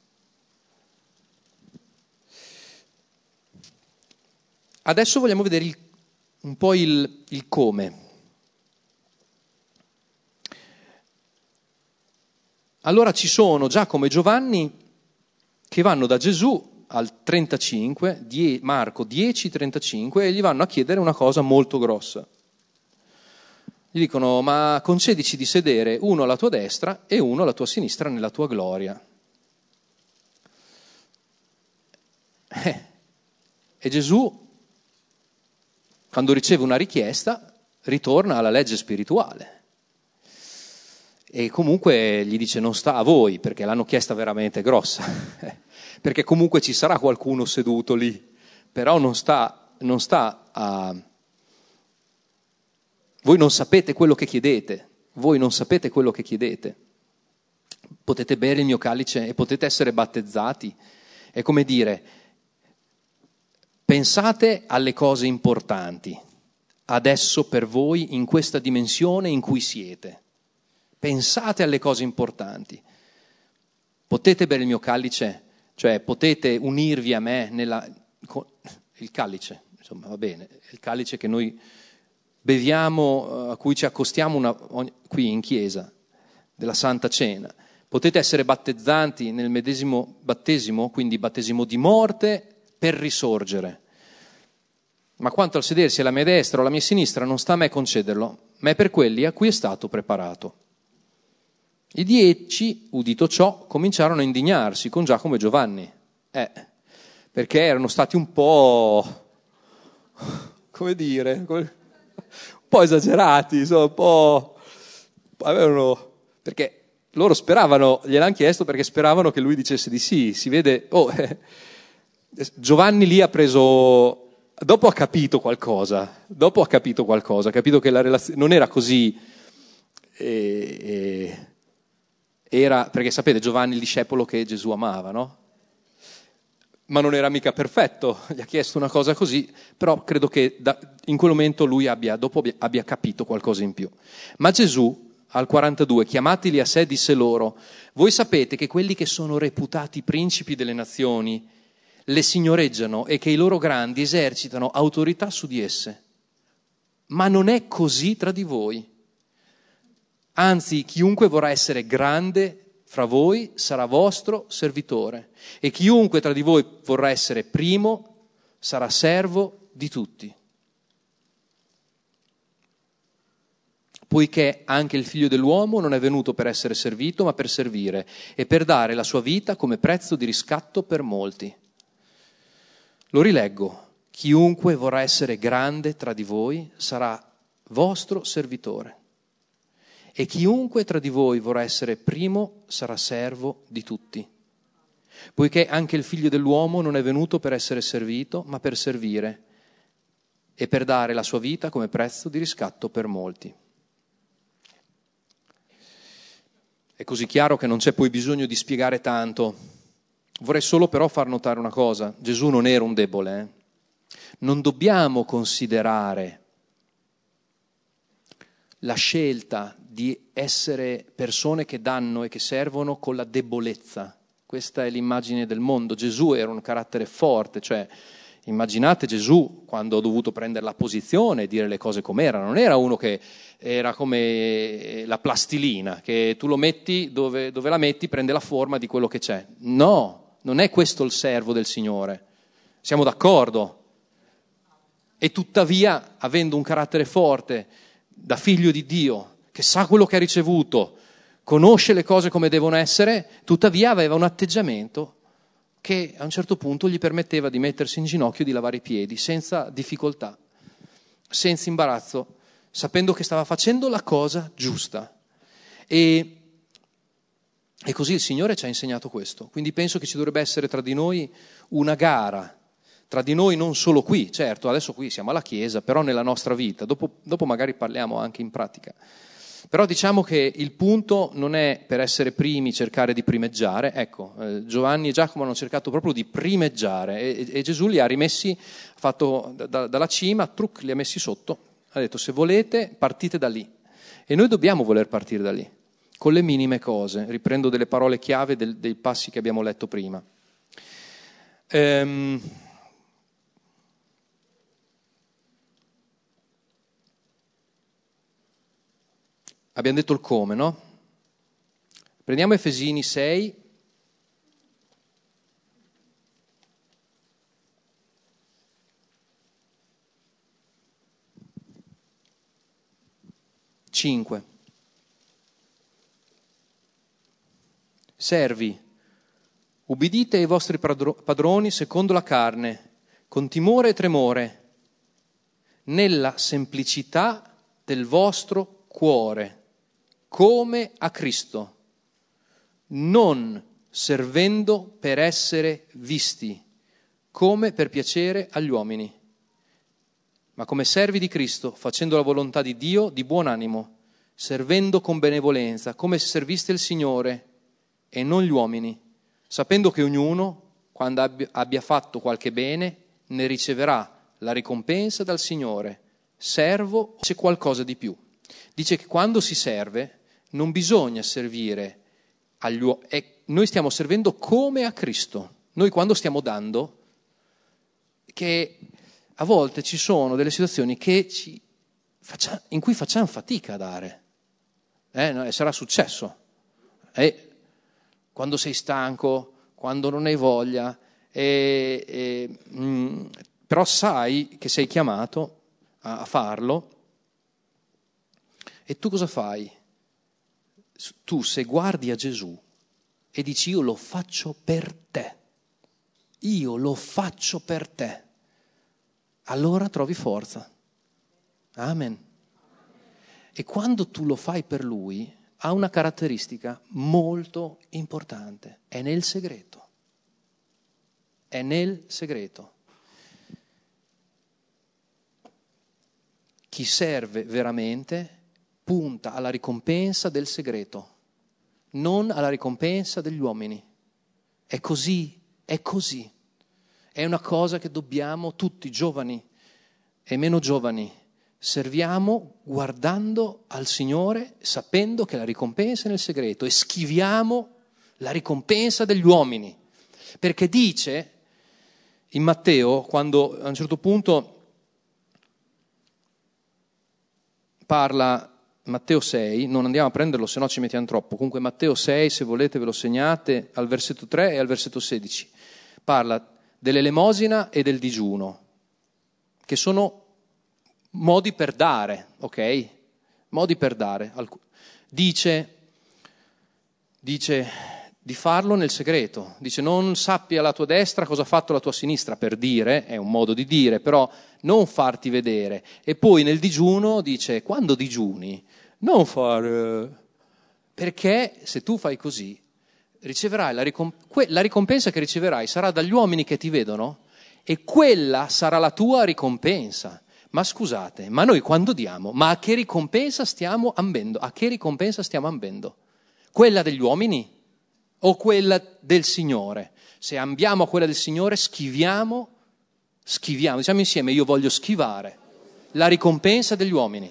Adesso vogliamo vedere il, un po' il, il come. Allora ci sono Giacomo e Giovanni che vanno da Gesù al trentacinque, die, Marco dieci trentacinque, e gli vanno a chiedere una cosa molto grossa. Gli dicono: ma concedici di sedere uno alla tua destra e uno alla tua sinistra nella tua gloria. Eh, e Gesù, quando riceve una richiesta, ritorna alla legge spirituale. E comunque gli dice: non sta a voi, perché l'hanno chiesta veramente grossa. Perché comunque ci sarà qualcuno seduto lì, però non sta, non sta a... Voi non sapete quello che chiedete, voi non sapete quello che chiedete. Potete bere il mio calice e potete essere battezzati. È come dire, pensate alle cose importanti, adesso per voi, in questa dimensione in cui siete. Pensate alle cose importanti. Potete bere il mio calice, cioè potete unirvi a me nella... Il calice, insomma, va bene, il calice che noi... beviamo, a cui ci accostiamo una, qui in chiesa, della Santa Cena. Potete essere battezzanti nel medesimo battesimo, quindi battesimo di morte per risorgere. Ma quanto al sedersi alla mia destra o alla mia sinistra non sta a me concederlo, ma è per quelli a cui è stato preparato. I dieci, udito ciò, cominciarono a indignarsi con Giacomo e Giovanni, eh, perché erano stati un po', come dire... Come... un po' esagerati, insomma, un po' avevano, perché loro speravano, gliel'hanno chiesto perché speravano che lui dicesse di sì. Si vede, oh, eh, Giovanni lì ha preso, dopo ha capito qualcosa, dopo ha capito qualcosa, ha capito che la relazione non era così, eh, eh, era, perché sapete, Giovanni il discepolo che Gesù amava, no? Ma non era mica perfetto, gli ha chiesto una cosa così, però credo che da, in quel momento lui abbia, dopo abbia, abbia capito qualcosa in più. Ma Gesù, al quarantadue, chiamateli a sé, disse loro: voi sapete che quelli che sono reputati principi delle nazioni le signoreggiano e che i loro grandi esercitano autorità su di esse. Ma non è così tra di voi. Anzi, chiunque vorrà essere grande fra voi sarà vostro servitore, e chiunque tra di voi vorrà essere primo sarà servo di tutti. poiché anche il Figlio dell'uomo non è venuto per essere servito, ma per servire e per dare la sua vita come prezzo di riscatto per molti. Lo rileggo. Chiunque vorrà essere grande tra di voi sarà vostro servitore. E chiunque tra di voi vorrà essere primo sarà servo di tutti. Poiché anche il Figlio dell'uomo non è venuto per essere servito, ma per servire e per dare la sua vita come prezzo di riscatto per molti. È così chiaro che non c'è poi bisogno di spiegare tanto. Vorrei solo però far notare una cosa. Gesù non era un debole. Eh? Non dobbiamo considerare la scelta di essere persone che danno e che servono con la debolezza. Questa è l'immagine del mondo. Gesù era un carattere forte, cioè immaginate Gesù quando ha dovuto prendere la posizione e dire le cose com'erano. Non era uno che era come la plastilina, che tu lo metti dove, dove la metti prende la forma di quello che c'è. No, non è questo il servo del Signore. Siamo d'accordo? E tuttavia, avendo un carattere forte, da figlio di Dio, che sa quello che ha ricevuto, conosce le cose come devono essere, tuttavia aveva un atteggiamento che a un certo punto gli permetteva di mettersi in ginocchio e di lavare i piedi, senza difficoltà, senza imbarazzo, sapendo che stava facendo la cosa giusta. E, e così il Signore ci ha insegnato questo. Quindi penso che ci dovrebbe essere tra di noi una gara, tra di noi non solo qui, certo, adesso qui siamo alla Chiesa, però nella nostra vita, dopo, dopo magari parliamo anche in pratica. Però diciamo che il punto non è per essere primi cercare di primeggiare, ecco, eh, Giovanni e Giacomo hanno cercato proprio di primeggiare e, e Gesù li ha rimessi, ha fatto da, da, dalla cima, truc, li ha messi sotto, ha detto se volete partite da lì e noi dobbiamo voler partire da lì, con le minime cose, riprendo delle parole chiave del, dei passi che abbiamo letto prima. Ehm... Abbiamo detto il come, no? Prendiamo Efesini sei. cinque. Servi, ubbidite ai vostri padroni secondo la carne, con timore e tremore, nella semplicità del vostro cuore, come a Cristo, non servendo per essere visti, come per piacere agli uomini, ma come servi di Cristo, facendo la volontà di Dio di buon animo, servendo con benevolenza, come se serviste il Signore e non gli uomini, sapendo che ognuno, quando abbia, abbia fatto qualche bene, ne riceverà la ricompensa dal Signore, servo o c'è qualcosa di più. Dice che quando si serve non bisogna servire agli uomini, noi stiamo servendo come a Cristo. Noi quando stiamo dando, che a volte ci sono delle situazioni che ci faccia, in cui facciamo fatica a dare, eh, sarà successo, eh, quando sei stanco, quando non hai voglia, eh, eh, mh, però sai che sei chiamato a, a farlo. E tu cosa fai? Tu se guardi a Gesù e dici io lo faccio per te, io lo faccio per te, allora trovi forza. Amen. E quando tu lo fai per Lui, ha una caratteristica molto importante, è nel segreto. È nel segreto. Chi serve veramente punta alla ricompensa del segreto, non alla ricompensa degli uomini. È così, è così. È una cosa che dobbiamo tutti, giovani e meno giovani, serviamo guardando al Signore, sapendo che la ricompensa è nel segreto e schiviamo la ricompensa degli uomini. Perché dice in Matteo, quando a un certo punto parla Matteo sei, non andiamo a prenderlo se no ci mettiamo troppo, comunque Matteo sei, se volete ve lo segnate, al versetto tre e al versetto sedici, parla dell'elemosina e del digiuno, che sono modi per dare, ok? modi per dare. Dice, dice di farlo nel segreto, dice non sappi alla tua destra cosa ha fatto la tua sinistra, per dire, è un modo di dire, però non farti vedere. E poi nel digiuno dice, quando digiuni, non fare, perché se tu fai così, riceverai la, ricomp- que- la ricompensa che riceverai sarà dagli uomini che ti vedono e quella sarà la tua ricompensa. Ma scusate, ma noi quando diamo, ma a che ricompensa stiamo ambendo? A che ricompensa stiamo ambendo? Quella degli uomini o quella del Signore? Se ambiamo a quella del Signore, schiviamo, schiviamo, diciamo insieme, io voglio schivare la ricompensa degli uomini.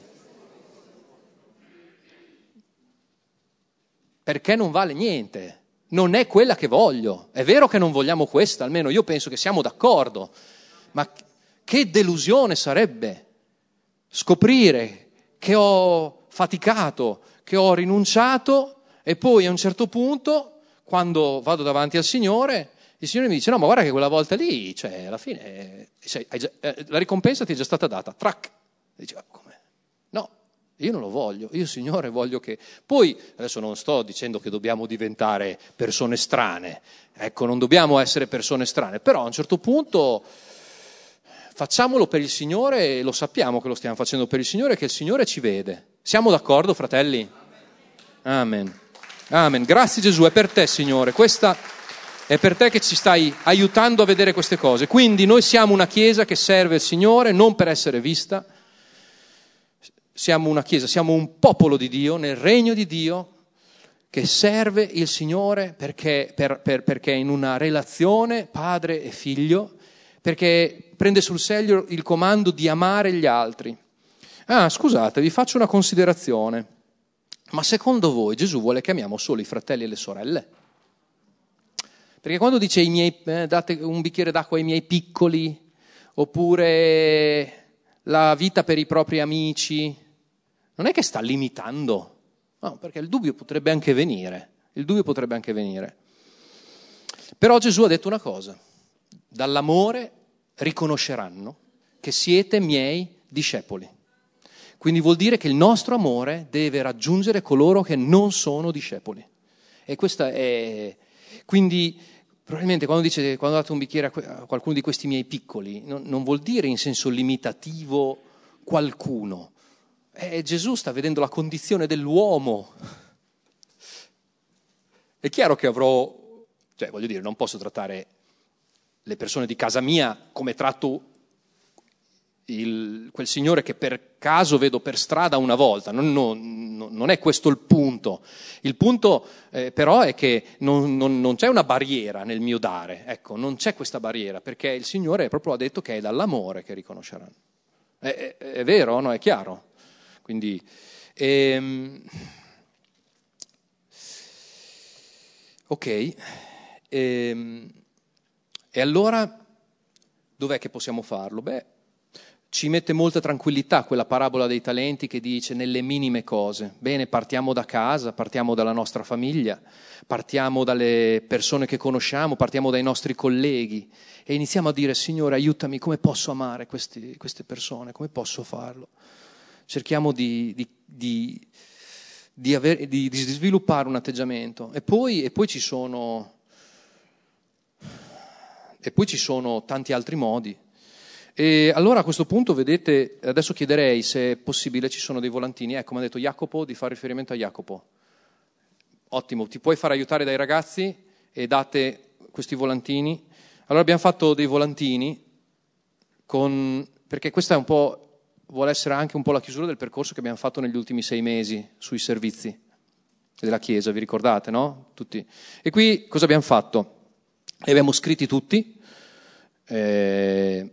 Perché non vale niente, non è quella che voglio. È vero che non vogliamo questa, almeno io penso che siamo d'accordo, ma che delusione sarebbe scoprire che ho faticato, che ho rinunciato e poi a un certo punto, quando vado davanti al Signore, il Signore mi dice no, ma guarda che quella volta lì, cioè alla fine eh, sei, hai già, eh, la ricompensa ti è già stata data, trac. Dice, oh, come? No, io non lo voglio, io Signore voglio che... Poi, adesso non sto dicendo che dobbiamo diventare persone strane, ecco, non dobbiamo essere persone strane, però a un certo punto... Facciamolo per il Signore e lo sappiamo che lo stiamo facendo per il Signore e che il Signore ci vede. Siamo d'accordo, fratelli? Amen. Amen. Grazie Gesù, è per te, Signore. Questa è per te che ci stai aiutando a vedere queste cose. Quindi noi siamo una Chiesa che serve il Signore non per essere vista. Siamo una Chiesa, siamo un popolo di Dio nel regno di Dio che serve il Signore perché, per, per, perché in una relazione padre e figlio, perché prende sul serio il comando di amare gli altri. Ah, scusate, vi faccio una considerazione. Ma secondo voi Gesù vuole che amiamo solo i fratelli e le sorelle? Perché quando dice i miei, eh, date un bicchiere d'acqua ai miei piccoli, oppure la vita per i propri amici, non è che sta limitando. No, perché il dubbio potrebbe anche venire. Il dubbio potrebbe anche venire. Però Gesù ha detto una cosa. Dall'amore riconosceranno che siete miei discepoli. Quindi vuol dire che il nostro amore deve raggiungere coloro che non sono discepoli. E questa è... Quindi probabilmente quando dice, quando date un bicchiere a qualcuno di questi miei piccoli, non, non vuol dire in senso limitativo qualcuno. Eh, Gesù sta vedendo la condizione dell'uomo. È chiaro che avrò, cioè voglio dire, non posso trattare le persone di casa mia come tratto il, quel signore che per caso vedo per strada una volta. Non, non, non è questo il punto. Il punto eh, però è che non, non, non c'è una barriera nel mio dare. Ecco, non c'è questa barriera, perché il Signore proprio ha detto che è dall'amore che riconosceranno. È, è, è vero, no? È chiaro? Quindi... Ehm, ok. Ehm, E allora, dov'è che possiamo farlo? Beh, ci mette molta tranquillità quella parabola dei talenti che dice nelle minime cose. Bene, partiamo da casa, partiamo dalla nostra famiglia, partiamo dalle persone che conosciamo, partiamo dai nostri colleghi e iniziamo a dire, Signore, aiutami, come posso amare questi, queste persone, come posso farlo? Cerchiamo di, di, di, di, aver, di, di sviluppare un atteggiamento. E poi, e poi ci sono... E poi ci sono tanti altri modi. E allora a questo punto, vedete, adesso chiederei se è possibile, ci sono dei volantini. Ecco, mi ha detto Jacopo di fare riferimento a Jacopo. Ottimo, ti puoi far aiutare dai ragazzi e date questi volantini. Allora abbiamo fatto dei volantini con, perché questa è un po', vuole essere anche un po' la chiusura del percorso che abbiamo fatto negli ultimi sei mesi sui servizi della Chiesa, vi ricordate, no? Tutti. E qui cosa abbiamo fatto? Li abbiamo scritti tutti eh,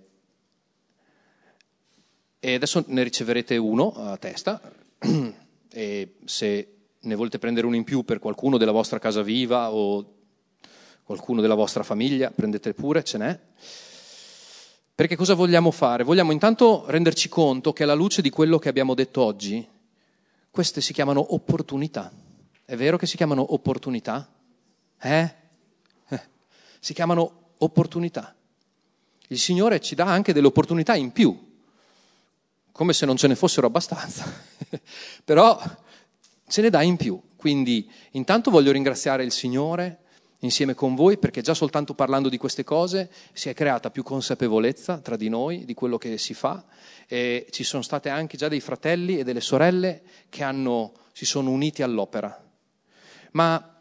e adesso ne riceverete uno a testa e se ne volete prendere uno in più per qualcuno della vostra casa viva o qualcuno della vostra famiglia, prendete pure, ce n'è. Perché cosa vogliamo fare? Vogliamo intanto renderci conto che alla luce di quello che abbiamo detto oggi, queste si chiamano opportunità. È vero che si chiamano opportunità? Eh? Si chiamano opportunità. Il Signore ci dà anche delle opportunità in più come se non ce ne fossero abbastanza, però ce ne dà in più. Quindi intanto voglio ringraziare il Signore insieme con voi, perché già soltanto parlando di queste cose si è creata più consapevolezza tra di noi di quello che si fa, e ci sono state anche già dei fratelli e delle sorelle che hanno, si sono uniti all'opera. Ma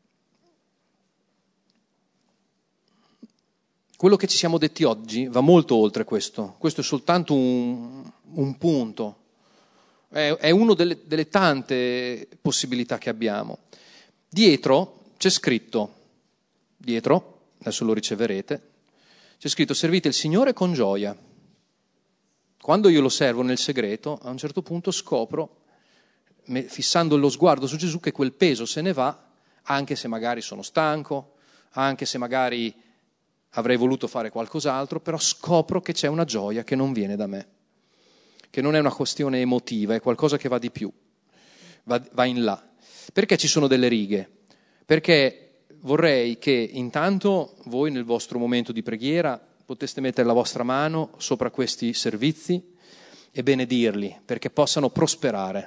quello che ci siamo detti oggi va molto oltre questo. Questo è soltanto un, un punto, è, è una delle, delle tante possibilità che abbiamo. Dietro c'è scritto, dietro, adesso lo riceverete, c'è scritto: servite il Signore con gioia. Quando io lo servo nel segreto, a un certo punto scopro, fissando lo sguardo su Gesù, che quel peso se ne va, anche se magari sono stanco, anche se magari avrei voluto fare qualcos'altro, però scopro che c'è una gioia che non viene da me, che non è una questione emotiva, è qualcosa che va di più, va, va in là. Perché ci sono delle righe? Perché vorrei che intanto voi nel vostro momento di preghiera poteste mettere la vostra mano sopra questi servizi e benedirli, perché possano prosperare.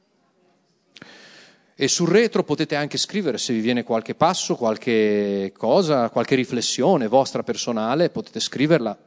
E sul retro potete anche scrivere, se vi viene qualche passo, qualche cosa, qualche riflessione vostra personale, potete scriverla.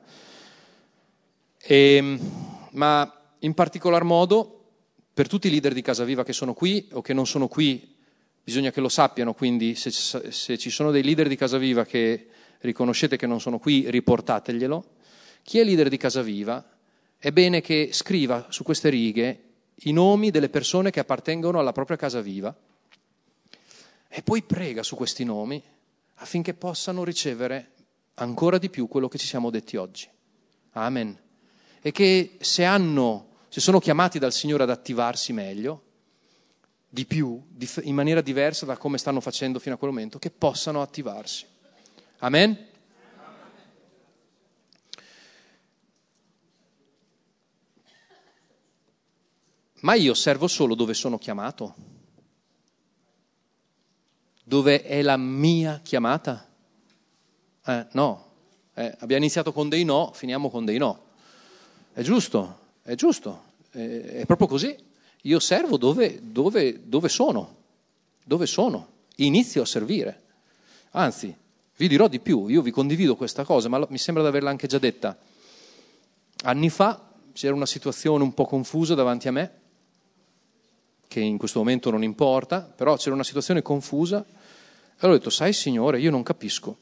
E, ma in particolar modo, per tutti i leader di Casa Viva che sono qui o che non sono qui, bisogna che lo sappiano, quindi se, se ci sono dei leader di Casa Viva che riconoscete che non sono qui, riportateglielo. Chi è leader di Casa Viva è bene che scriva su queste righe i nomi delle persone che appartengono alla propria Casa Viva e poi prega su questi nomi affinché possano ricevere ancora di più quello che ci siamo detti oggi. Amen. E che se hanno, se sono chiamati dal Signore ad attivarsi meglio, di più, in maniera diversa da come stanno facendo fino a quel momento, che possano attivarsi. Amen? Ma io servo solo dove sono chiamato? Dove è la mia chiamata? Eh, no. Eh, abbiamo iniziato con dei no, finiamo con dei no. È giusto, è giusto, è, è proprio così. Io servo dove, dove, dove sono, dove sono, inizio a servire. Anzi, vi dirò di più, io vi condivido questa cosa, ma mi sembra di averla anche già detta. Anni fa c'era una situazione un po' confusa davanti a me, che in questo momento non importa, però c'era una situazione confusa, e allora ho detto: sai Signore, io non capisco.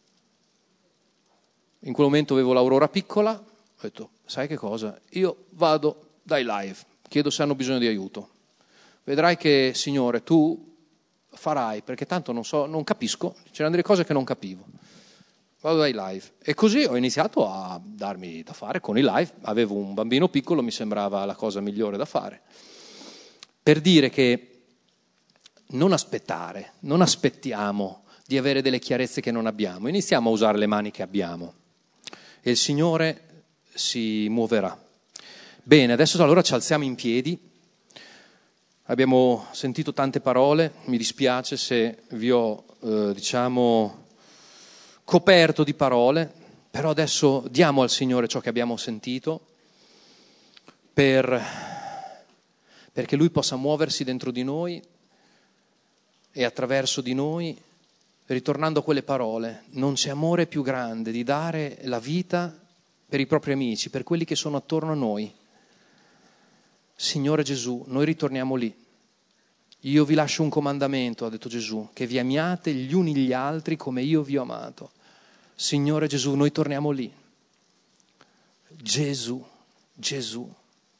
In quel momento avevo l'Aurora piccola, ho detto: sai che cosa, io vado dai live, chiedo se hanno bisogno di aiuto, vedrai che Signore tu farai, perché tanto non so, non capisco, c'erano delle cose che non capivo, vado dai live. E così ho iniziato a darmi da fare con i live, avevo un bambino piccolo, mi sembrava la cosa migliore da fare, per dire che non aspettare, non aspettiamo di avere delle chiarezze che non abbiamo, iniziamo a usare le mani che abbiamo e il Signore si muoverà. Bene, adesso allora ci alziamo in piedi. Abbiamo sentito tante parole, mi dispiace se vi ho, eh, diciamo, coperto di parole, però adesso diamo al Signore ciò che abbiamo sentito per, perché Lui possa muoversi dentro di noi e attraverso di noi, ritornando a quelle parole. Non c'è amore più grande di dare la vita per i propri amici, per quelli che sono attorno a noi. Signore Gesù, noi ritorniamo lì. Io vi lascio un comandamento, ha detto Gesù, che vi amiate gli uni gli altri come io vi ho amato. Signore Gesù, noi torniamo lì. Gesù, Gesù.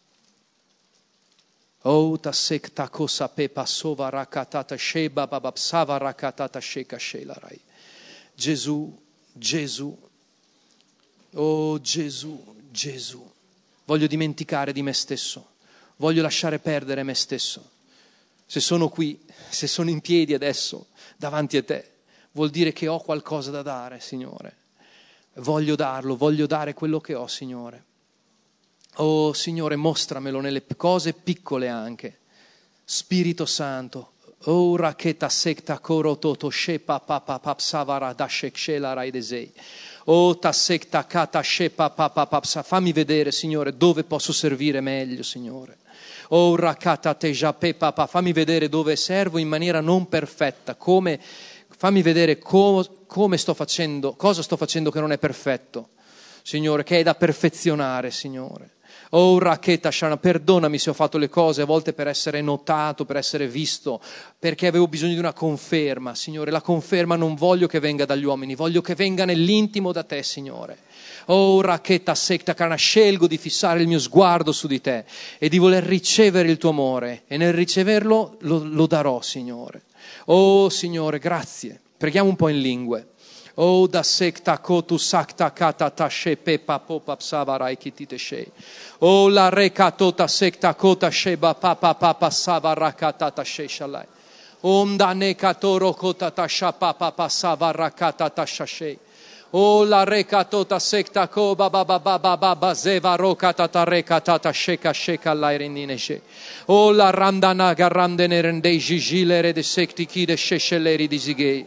Oh tasek takosa pepa sova rakatata sheba babapsava rakatata sheka shelarai. Gesù, Gesù. Oh Gesù, Gesù. Voglio dimenticare di me stesso. Voglio lasciare perdere me stesso. Se sono qui, se sono in piedi adesso davanti a te, vuol dire che ho qualcosa da dare, Signore. Voglio darlo, voglio dare quello che ho, Signore. Oh Signore, mostramelo nelle cose piccole anche. Spirito Santo, oh raketa sekta koro toto shepa papa papsavara dashek shela raidesei. Oh, tasekta kata shepa papa papsa. Fammi vedere, Signore, dove posso servire meglio, Signore. Oh, rakata teja pepa papa. Fammi vedere dove servo in maniera non perfetta, come, fammi vedere co, come sto facendo, cosa sto facendo che non è perfetto, Signore, che è da perfezionare, Signore. Oh, Raketa Shana, perdonami se ho fatto le cose a volte per essere notato, per essere visto, perché avevo bisogno di una conferma, Signore. La conferma non voglio che venga dagli uomini, voglio che venga nell'intimo da te, Signore. Oh, Raketa Sekta Kana, scelgo di fissare il mio sguardo su di te e di voler ricevere il tuo amore, e nel riceverlo lo, lo darò, Signore. Oh, Signore, grazie. Preghiamo un po' in lingue. Oh, da sekta kotu sakta kata tashe pepa popa psavarai kitite shei. Oh, la rekatota sekta kota sheba papa papa savarakata tashe shalai. Om da nekatoro kota tasha papa papa savarakata tashashei. Oh, la rekatota sekta ko baba baba baba bazeva rokata tarekata tasheka sheka lairenine she. Oh, la randana garandene rendei jigilere de sekti kide shesheleri disigei.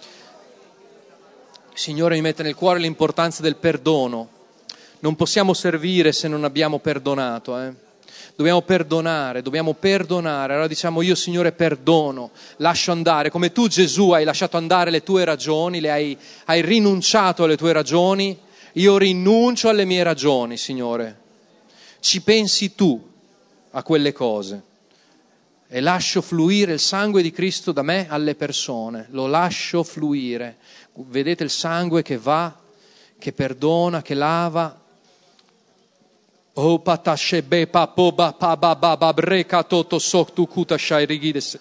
Signore, mi mette nel cuore l'importanza del perdono. Non possiamo servire se non abbiamo perdonato. Eh? Dobbiamo perdonare, dobbiamo perdonare. Allora diciamo: io, Signore, perdono, lascio andare. Come tu, Gesù, hai lasciato andare le tue ragioni, le hai, hai rinunciato alle tue ragioni, io rinuncio alle mie ragioni, Signore. Ci pensi tu a quelle cose. E lascio fluire il sangue di Cristo da me alle persone. Lo lascio fluire. Vedete il sangue che va, che perdona, che lava. Oh, patashebe papoba pababa breka toto soktu kutashai rigides.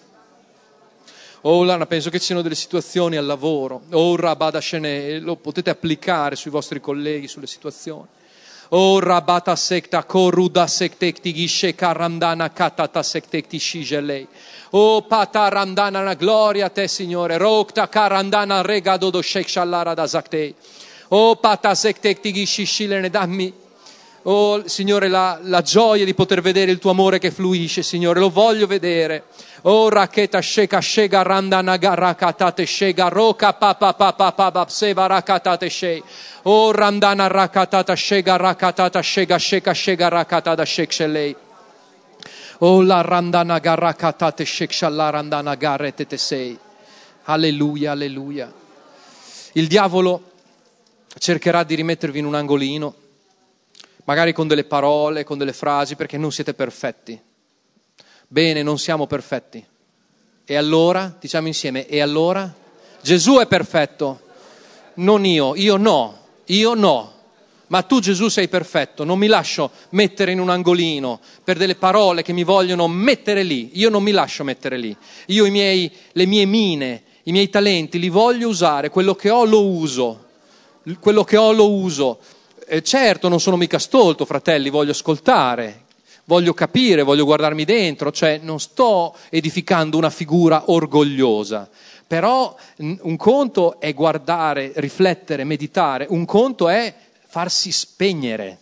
Oh, Lana, penso che ci siano delle situazioni al lavoro. Oh, rabada shene, lo potete applicare sui vostri colleghi, sulle situazioni. Oh, rabata sekta koruda sektekti gishe karandana katata sektekti shijelei. Oh, pata randana na gloria a te, Signore. Rokta karandana regado do shek shallara da zaktei. Oh, pata sektekti gishi shilene dammi. Oh, Signore, la, la gioia di poter vedere il tuo amore che fluisce, Signore. Lo voglio vedere. Oh, raketa sheka shega randana garakatate shega roka papa papa papa pseva rakatate shei. Oh, randana rakatata shega rakatata shega sheka shega rakatata shek shelei. Oh, la randana garakatate shek shalla randana garretete sei. Alleluia, alleluia. Il diavolo cercherà di rimettervi in un angolino, magari con delle parole, con delle frasi, perché non siete perfetti. Bene, non siamo perfetti. E allora, diciamo insieme, e allora? Gesù è perfetto, non io, io no, io no. Ma tu, Gesù, sei perfetto, non mi lascio mettere in un angolino per delle parole che mi vogliono mettere lì. Io non mi lascio mettere lì. Io i miei, le mie mine, i miei talenti li voglio usare, quello che ho lo uso, quello che ho lo uso. Eh, certo, non sono mica stolto, fratelli, voglio ascoltare, voglio capire, voglio guardarmi dentro, cioè non sto edificando una figura orgogliosa. Però un conto è guardare, riflettere, meditare, un conto è farsi spegnere.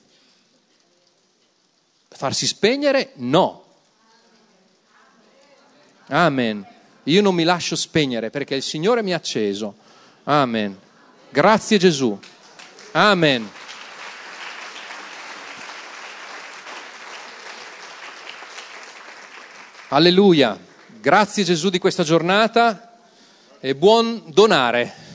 Farsi spegnere? No. Amen. Io non mi lascio spegnere perché il Signore mi ha acceso. Amen. Grazie Gesù. Amen. Alleluia. Grazie Gesù di questa giornata e buon donare.